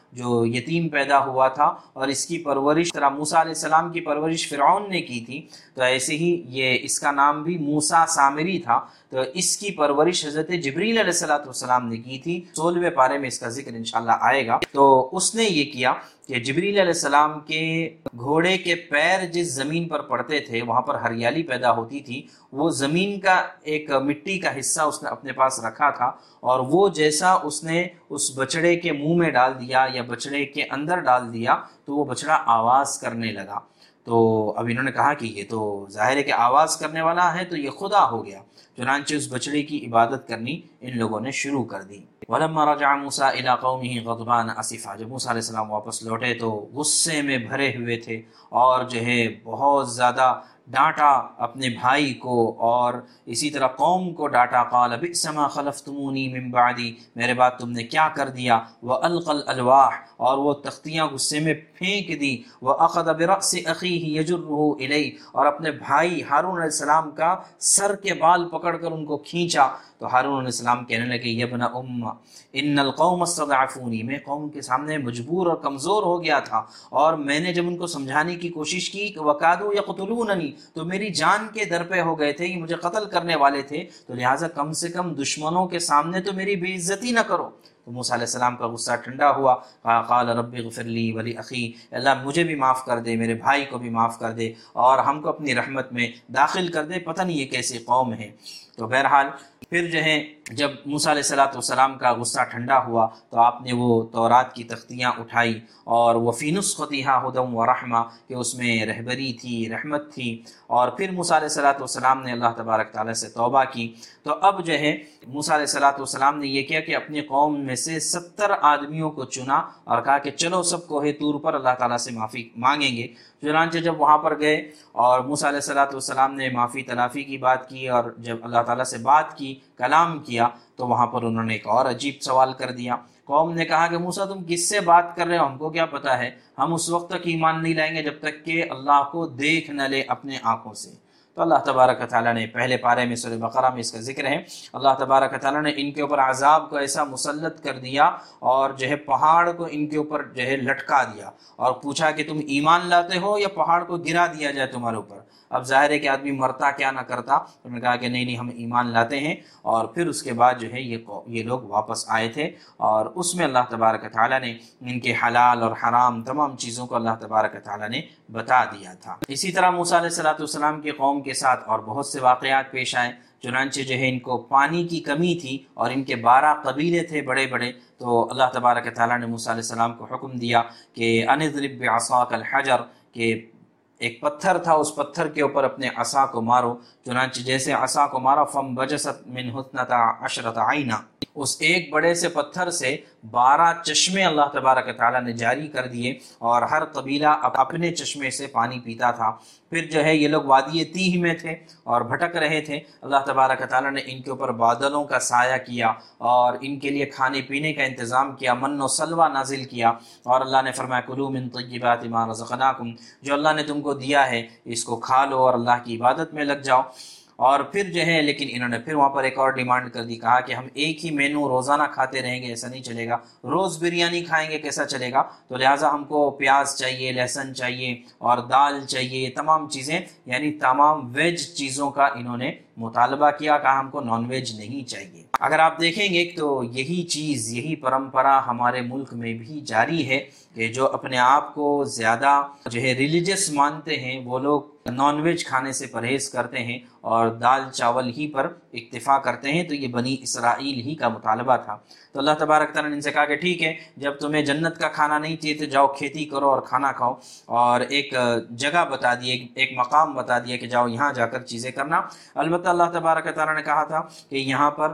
جو یتیم پیدا ہوا تھا، اور اس کی پرورش طرح موسیٰ علیہ السلام کی پرورش فرعون نے کی تھی، تو ایسے ہی یہ اس کا نام بھی موسیٰ سامری تھا، تو اس کی پرورش حضرت جبریل علیہ السلام نے کی تھی۔ 16ویں پارے میں اس کا ذکر انشاءاللہ آئے گا۔ تو اس نے یہ کیا کہ جبریل علیہ السلام کے گھوڑے کے پیر جس زمین پر پڑتے تھے وہاں پر ہریالی پیدا ہوتی تھی، وہ زمین کا ایک مٹی کا حصہ اس نے اپنے پاس رکھا تھا، اور وہ جیسا اس نے اس بچڑے کے منہ میں ڈال دیا یا بچڑے کے اندر ڈال دیا تو وہ بچڑا آواز کرنے لگا۔ تو اب انہوں نے کہا کہ یہ تو ظاہر ہے کہ آواز کرنے والا ہے، تو یہ خدا ہو گیا، چنانچہ اس بچڑے کی عبادت کرنی ان لوگوں نے شروع کر دی۔ وَلَمَّا رَجَعَ مُوسَىٰ إِلَىٰ قَوْمِهِ غَضْبَانَ أَسِفًا، جب موسیٰ علیہ السلام واپس لوٹے تو غصے میں بھرے ہوئے تھے، اور جو ہے بہت زیادہ ڈانٹا اپنے بھائی کو، اور اسی طرح قوم کو ڈانٹا۔ قَالَ بِئْسَ مَا خَلَفْتُمُونِي مِن بَعْدِي، میرے بعد تم نے کیا کر دیا۔ وَأَلْقَى الْأَلْوَاحَ، اور وہ تختیاں غصے میں پھینک دی۔ وَأَخَذَ بِرَأْسِ أَخِيهِ يَجُرُّهُ إِلَيْهِ، اور اپنے بھائی ہارون علیہ السلام کا سر کے بال پکڑ کر ان کو کھینچا۔ تو ہارون علیہ السلام کہنے لگے یا ابن ام ان القوم استضعفونی، میں قوم کے سامنے مجبور اور کمزور ہو گیا تھا، اور میں نے جب ان کو سمجھانے کی کوشش کی کہ وَقَادُوا يَقْتُلُونَنِي، تو میری جان کے در پہ ہو گئے تھے، یہ مجھے قتل کرنے والے تھے، تو لہٰذا کم سے کم دشمنوں کے سامنے تو میری بے عزتی نہ کرو۔ تو موسیٰ علیہ السلام کا غصہ ٹھنڈا ہوا۔ قال رب اغفر لی ولی، اللہ مجھے بھی معاف کر دے، میرے بھائی کو بھی معاف کر دے، اور ہم کو اپنی رحمت میں داخل کر دے، پتہ نہیں یہ کیسی قوم ہے۔ تو بہرحال پھر جو ہے جب موسیٰ علیہ السلام کا غصہ ٹھنڈا ہوا تو آپ نے وہ تورات کی تختیاں اٹھائی، اور وفی نسختہا ھدی ورحمہ، کہ اس میں رہبری تھی، رحمت تھی۔ اور پھر موسیٰ علیہ السلام نے اللہ تبارک تعالیٰ سے توبہ کی۔ تو اب جو ہے موسیٰ علیہ السلام نے یہ کیا کہ اپنی قوم میں سے 70 آدمیوں کو چنا اور کہا کہ چلو سب کوہ طور پر اللہ تعالیٰ سے معافی مانگیں گے۔ چنانچہ جب وہاں پر گئے اور موسیٰ علیہ السلام نے معافی تلافی کی بات کی، اور جب اللہ تعالیٰ سے بات کی، کلام کیا، تو وہاں پر انہوں نے ایک اور عجیب سوال کر دیا۔ قوم نے کہا کہ موسیٰ تم کس سے بات کر رہے ہو، ہم کو کیا پتہ ہے، ہم اس وقت تک ایمان نہیں لائیں گے جب تک کہ اللہ کو دیکھ نہ لے اپنے آنکھوں سے۔ تو اللہ تبارک تعالیٰ نے پہلے پارے میں سورہ بقرہ میں اس کا ذکر ہے، اللہ تبارک تعالیٰ نے ان کے اوپر عذاب کو ایسا مسلط کر دیا، اور جو ہے پہاڑ کو ان کے اوپر جو ہے لٹکا دیا، اور پوچھا کہ تم ایمان لاتے ہو یا پہاڑ کو گرا دیا جائے تمہارے اوپر۔ اب ظاہر ہے کہ آدمی مرتا کیا نہ کرتا، انہوں نے کہا کہ نہیں ہم ایمان لاتے ہیں، اور پھر اس کے بعد جو ہے یہ لوگ واپس آئے تھے، اور اس میں اللہ تبارک تعالیٰ نے ان کے حلال اور حرام تمام چیزوں کو اللہ تبارک تعالیٰ نے بتا دیا تھا۔ اسی طرح موسیٰ علیہ السلام کی قوم کے ساتھ اور بہت سے واقعات پیش آئے۔ چنانچہ جو ہے ان کو پانی کی کمی تھی، اور ان کے 12 قبیلے تھے بڑے بڑے، تو اللہ تبارک تعالیٰ نے موسیٰ علیہ السلام کو حکم دیا کہ ان اضرب بعصاک الحجر، کہ ایک پتھر تھا، اس پتھر کے اوپر اپنے عصا کو مارو۔ چنانچہ جیسے عصا کو مارا فانبجست منہ اثنتا عشرۃ عینا، اس ایک بڑے سے پتھر سے 12 چشمے اللہ تبارک تعالیٰ نے جاری کر دیے، اور ہر قبیلہ اپنے چشمے سے پانی پیتا تھا۔ پھر جو ہے یہ لوگ وادی تیہ میں تھے اور بھٹک رہے تھے، اللہ تبارک تعالیٰ نے ان کے اوپر بادلوں کا سایہ کیا، اور ان کے لیے کھانے پینے کا انتظام کیا، من و سلوہ نازل کیا، اور اللہ نے فرمایا کلوا من طیبات ما رزقناکم، جو اللہ نے تم کو دیا ہے اس کو کھا لو اور اللہ کی عبادت میں لگ جاؤ۔ اور پھر جو ہے لیکن انہوں نے پھر وہاں پر ایک اور ڈیمانڈ کر دی، کہا کہ ہم ایک ہی مینو روزانہ کھاتے رہیں گے، ایسا نہیں چلے گا، روز بریانی کھائیں گے کیسا چلے گا، تو لہٰذا ہم کو پیاز چاہیے، لہسن چاہیے، اور دال چاہیے، تمام چیزیں، یعنی تمام ویج چیزوں کا انہوں نے مطالبہ کیا، کہا ہم کو نان ویج نہیں چاہیے۔ اگر آپ دیکھیں گے تو یہی چیز، یہی پرمپرا ہمارے ملک میں بھی جاری ہے، کہ جو اپنے آپ کو زیادہ جو ہے ریلیجس مانتے ہیں وہ لوگ نان ویج کھانے سے پرہیز کرتے ہیں اور دال چاول ہی پر اکتفا کرتے ہیں۔ تو یہ بنی اسرائیل ہی کا مطالبہ تھا۔ تو اللہ تبارک تعالیٰ نے ان سے کہا کہ ٹھیک ہے، جب تمہیں جنت کا کھانا نہیں چاہیے تو جاؤ کھیتی کرو اور کھانا کھاؤ، اور ایک جگہ بتا دی، ایک مقام بتا دیا کہ جاؤ یہاں جا کر چیزیں کرنا۔ البتہ اللہ تبارک تعالیٰ نے کہا تھا کہ یہاں پر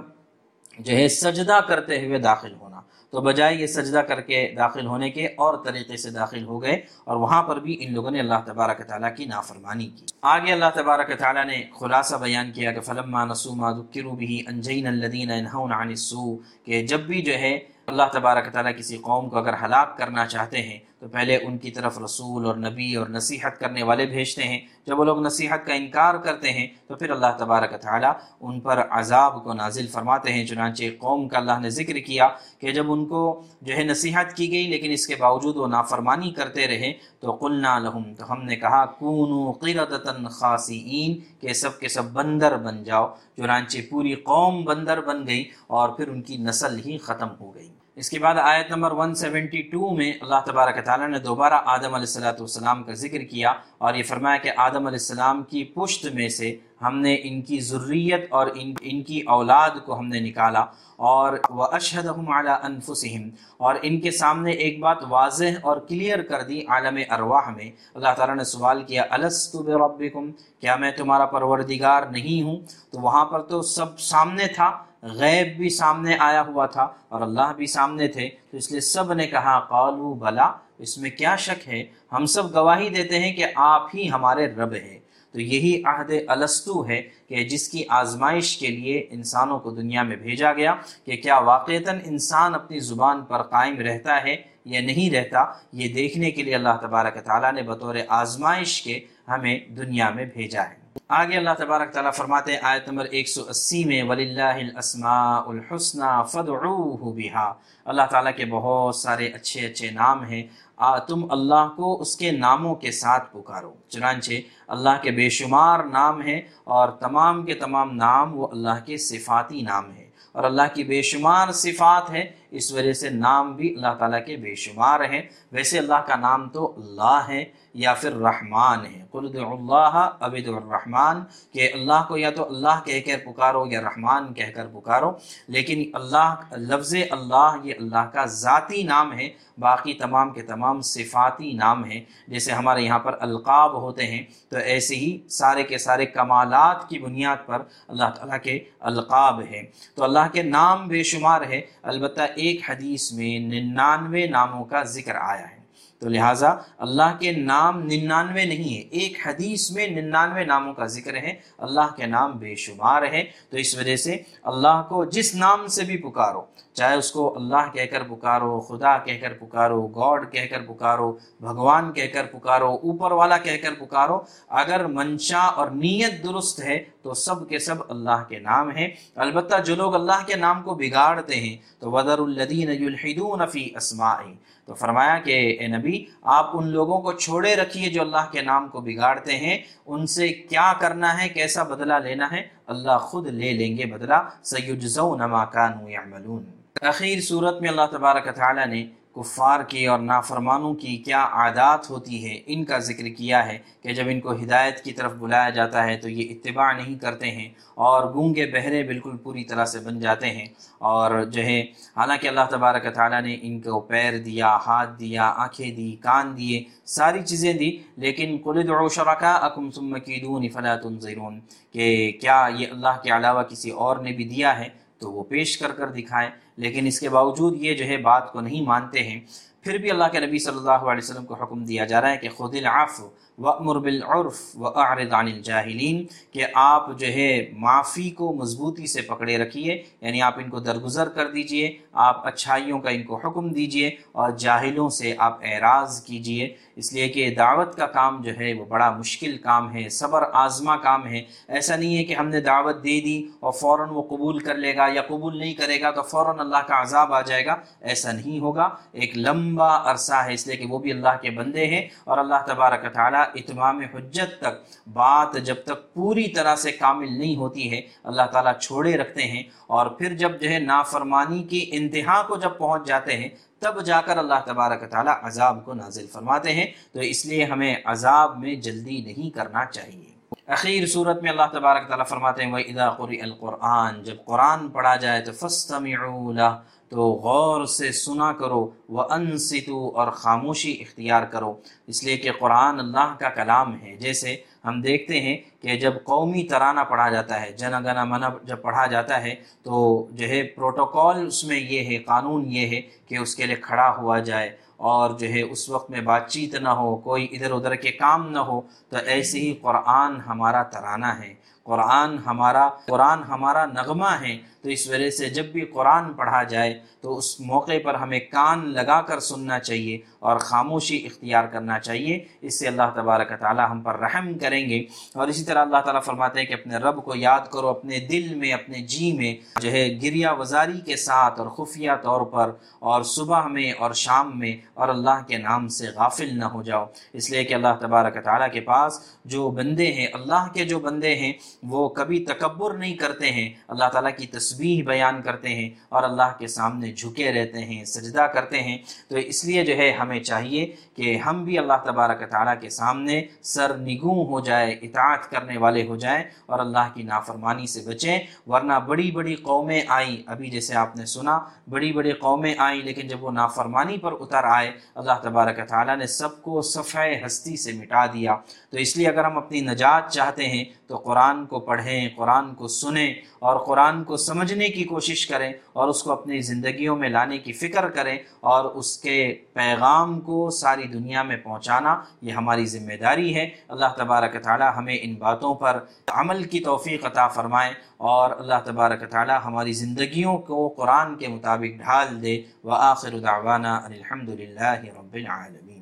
جو ہے سجدہ کرتے ہوئے داخل ہونا، تو بجائے یہ سجدہ کر کے داخل ہونے کے اور طریقے سے داخل ہو گئے، اور وہاں پر بھی ان لوگوں نے اللہ تبارک تعالیٰ کی نافرمانی کی۔ آگے اللہ تبارک تعالیٰ نے خلاصہ بیان کیا کہ فلما نسوا ما ذکروا به انجینا الذین ینہون عن السوء، کہ جب بھی جو ہے اللہ تبارک تعالیٰ کسی قوم کو اگر ہلاک کرنا چاہتے ہیں تو پہلے ان کی طرف رسول اور نبی اور نصیحت کرنے والے بھیجتے ہیں. جب وہ لوگ نصیحت کا انکار کرتے ہیں تو پھر اللہ تبارک تعالیٰ ان پر عذاب کو نازل فرماتے ہیں. چنانچہ قوم کا اللہ نے ذکر کیا کہ جب ان کو جو ہے نصیحت کی گئی لیکن اس کے باوجود وہ نافرمانی کرتے رہے تو قلنا لہم، تو ہم نے کہا کونوا قردۃ خاسئین، کہ سب کے سب بندر بن جاؤ. چنانچہ پوری قوم بندر بن گئی اور پھر ان کی نسل ہی ختم ہو گئی. اس کے بعد آیت نمبر 172 میں اللہ تبارک تعالیٰ نے دوبارہ آدم علیہ السلام کا ذکر کیا اور یہ فرمایا کہ آدم علیہ السلام کی پشت میں سے ہم نے ان کی ذریت اور ان کی اولاد کو ہم نے نکالا. اور وَأَشْهَدَهُمْ عَلَىٰ أَنفُسِهِمْ، اور ان کے سامنے ایک بات واضح اور کلیئر کر دی عالم ارواح میں. اللہ تعالیٰ نے سوال کیا أَلَسْتُ بِرَبِّكُمْ، کیا میں تمہارا پروردگار نہیں ہوں؟ تو وہاں پر تو سب سامنے تھا، غیب بھی سامنے آیا ہوا تھا اور اللہ بھی سامنے تھے، تو اس لیے سب نے کہا قالوا بلا، اس میں کیا شک ہے، ہم سب گواہی دیتے ہیں کہ آپ ہی ہمارے رب ہیں. تو یہی عہد الستو ہے کہ جس کی آزمائش کے لیے انسانوں کو دنیا میں بھیجا گیا کہ کیا واقعتاً انسان اپنی زبان پر قائم رہتا ہے یا نہیں رہتا. یہ دیکھنے کے لیے اللہ تبارک تعالیٰ نے بطور آزمائش کے ہمیں دنیا میں بھیجا ہے. آگے اللہ تبارک تعالیٰ فرماتے ہیں آیت نمبر 180 میں وَلِلَّهِ الْأَسْمَاءُ الْحُسْنَى فَادْعُوهُ بِهَا، اللہ تعالیٰ کے بہت سارے اچھے اچھے نام ہیں، تم اللہ کو اس کے ناموں کے ساتھ پکارو. چنانچہ اللہ کے بے شمار نام ہیں اور تمام کے تمام نام وہ اللہ کے صفاتی نام ہیں اور اللہ کی بے شمار صفات ہے، اس وجہ سے نام بھی اللہ تعالیٰ کے بے شمار ہیں. ویسے اللہ کا نام تو اللہ ہے یا پھر رحمان ہے. قل ادعوا اللہ او ادعوا الرحمن، کہ اللہ کو یا تو اللہ کہہ کر پکارو یا رحمان کہہ کر پکارو. لیکن اللہ، لفظ اللہ یہ اللہ کا ذاتی نام ہے، باقی تمام کے تمام صفاتی نام ہیں. جیسے ہمارے یہاں پر القاب ہوتے ہیں تو ایسے ہی سارے کے سارے کمالات کی بنیاد پر اللہ تعالیٰ کے القاب ہیں. تو اللہ کے نام بے شمار ہے، البتہ ایک حدیث میں 99 ناموں کا ذکر آیا ہے. تو لہٰذا اللہ کے نام 99 نہیں ہے، ایک حدیث میں 99 ناموں کا ذکر ہے. اللہ کے نام بے شمار ہے. تو اس وجہ سے اللہ کو جس نام سے بھی پکارو، چاہے اس کو اللہ کہہ کر پکارو، خدا کہہ کر پکارو، گاڈ کہہ کر پکارو، بھگوان کہہ کر پکارو، اوپر والا کہہ کر پکارو، اگر منشا اور نیت درست ہے تو سب کے سب اللہ کے نام ہیں. البتہ جو لوگ اللہ کے نام کو بگاڑتے ہیں تو وَذَرُوا الَّذِينَ يُلْحِدُونَ فِي أَسْمَائِهِ، تو فرمایا کہ اے نبی آپ ان لوگوں کو چھوڑے رکھیے جو اللہ کے نام کو بگاڑتے ہیں. ان سے کیا کرنا ہے، کیسا بدلہ لینا ہے، اللہ خود لے لیں گے بدلہ. سَيُجْزَوْنَ مَا كَانُوا يَعْمَلُونَ. اخیر صورت میں اللہ تبارک تعالیٰ نے کفار کی اور نافرمانوں کی کیا عادات ہوتی ہے ان کا ذکر کیا ہے کہ جب ان کو ہدایت کی طرف بلایا جاتا ہے تو یہ اتباع نہیں کرتے ہیں اور گونگے بہرے بالکل پوری طرح سے بن جاتے ہیں. اور جو ہے حالانکہ اللہ تبارک تعالیٰ نے ان کو پیر دیا، ہاتھ دیا، آنکھیں دی، کان دیے، ساری چیزیں دی، لیکن قُلِ ادْعُوا شُرَكَاءَكُمْ ثُمَّ كِيدُونِ فَلَا تُنظِرُونَ، کہ کیا یہ اللہ کے علاوہ کسی اور نے بھی دیا ہے تو وہ پیش کر کر دکھائیں. لیکن اس کے باوجود یہ جو ہے بات کو نہیں مانتے ہیں. پھر بھی اللہ کے نبی صلی اللہ علیہ وسلم کو حکم دیا جا رہا ہے کہ خُذِ الْعَفْوَ وَأْمُرْ بِالْعُرْفِ وَأَعْرِضْ عَنِ الْجَاهِلِينَ، کہ آپ جو ہے معافی کو مضبوطی سے پکڑے رکھیے، یعنی آپ ان کو درگزر کر دیجئے، آپ اچھائیوں کا ان کو حکم دیجئے اور جاہلوں سے آپ اعراض کیجئے. اس لیے کہ دعوت کا کام جو ہے وہ بڑا مشکل کام ہے، صبر آزما کام ہے. ایسا نہیں ہے کہ ہم نے دعوت دے دی اور فوراً وہ قبول کر لے گا، یا قبول نہیں کرے گا تو فوراً اللہ کا عذاب آ جائے گا. ایسا نہیں ہوگا، ایک لمبا عرصہ ہے، اس لیے کہ وہ بھی اللہ کے بندے ہیں اور اللہ تبارک تعالیٰ اتمام حجت تک، بات جب تک پوری طرح سے کامل نہیں ہوتی ہے اللہ تعالیٰ چھوڑے رکھتے ہیں. اور پھر جب جو ہے نافرمانی کی انتہا کو جب پہنچ جاتے ہیں تب جا کر اللہ تبارک تعالیٰ عذاب کو نازل فرماتے ہیں. تو اس لیے ہمیں عذاب میں جلدی نہیں کرنا چاہیے. اخیر صورت میں اللہ تبارک تعالیٰ فرماتے ہیں وَإِذَا قُرِئَ الْقُرْآنُ، جب قرآن پڑھا جائے تو فَاسْتَمِعُوا لَهُ، تو غور سے سنا کرو، وَأَنصِتُوا، اور خاموشی اختیار کرو. اس لیے کہ قرآن اللہ کا کلام ہے. جیسے ہم دیکھتے ہیں کہ جب قومی ترانہ پڑھا جاتا ہے، جن گن من جب پڑھا جاتا ہے تو جو ہے پروٹوکول اس میں یہ ہے، قانون یہ ہے کہ اس کے لیے کھڑا ہوا جائے، اور جو ہے اس وقت میں بات چیت نہ ہو، کوئی ادھر ادھر کے کام نہ ہو۔ تو ایسے ہی قرآن ہمارا ترانہ ہے، قرآن ہمارا نغمہ ہے۔ تو اس وجہ سے جب بھی قرآن پڑھا جائے تو اس موقع پر ہمیں کان لگا کر سننا چاہیے اور خاموشی اختیار کرنا چاہیے۔ اس سے اللہ تبارک و تعالی ہم پر رحم کریں گے۔ اور اسی طرح اللہ تعالیٰ فرماتے ہیں کہ اپنے رب کو یاد کرو اپنے دل میں، اپنے جی میں، جو ہے گریہ وزاری کے ساتھ اور خفیہ طور پر، اور صبح میں اور شام میں، اور اللہ کے نام سے غافل نہ ہو جاؤ۔ اس لیے کہ اللہ تبارک و تعالیٰ کے پاس جو بندے ہیں، اللہ کے جو بندے ہیں، وہ کبھی تکبر نہیں کرتے ہیں، اللہ تعالیٰ کی تسبیح بیان کرتے ہیں اور اللہ کے سامنے جھکے رہتے ہیں، سجدہ کرتے ہیں۔ تو اس لیے جو ہے ہمیں چاہیے کہ ہم بھی اللہ تبارک و تعالیٰ کے سامنے سر نگوں ہو جائے، اطاعت کرنے والے ہو جائیں اور اللہ کی نافرمانی سے بچیں۔ ورنہ بڑی بڑی قومیں آئیں، ابھی جیسے آپ نے سنا بڑی بڑی قومیں آئیں، لیکن جب وہ نافرمانی پر اتر آئے اللہ تبارک و تعالیٰ نے سب کو صفحہ ہستی سے مٹا دیا۔ تو اس لیے اگر ہم اپنی نجات چاہتے ہیں تو قرآن کو پڑھیں، قرآن کو سنیں اور قرآن کو سمجھنے کی کوشش کریں اور اس کو اپنی زندگیوں میں لانے کی فکر کریں، اور اس کے پیغام کو ساری دنیا میں پہنچانا یہ ہماری ذمہ داری ہے۔ اللہ تبارک و تعالی ہمیں ان باتوں پر عمل کی توفیق عطا فرمائے، اور اللہ تبارک و تعالی ہماری زندگیوں کو قرآن کے مطابق ڈھال دے۔ وآخر دعوانا ان الحمد للہ رب العالمین۔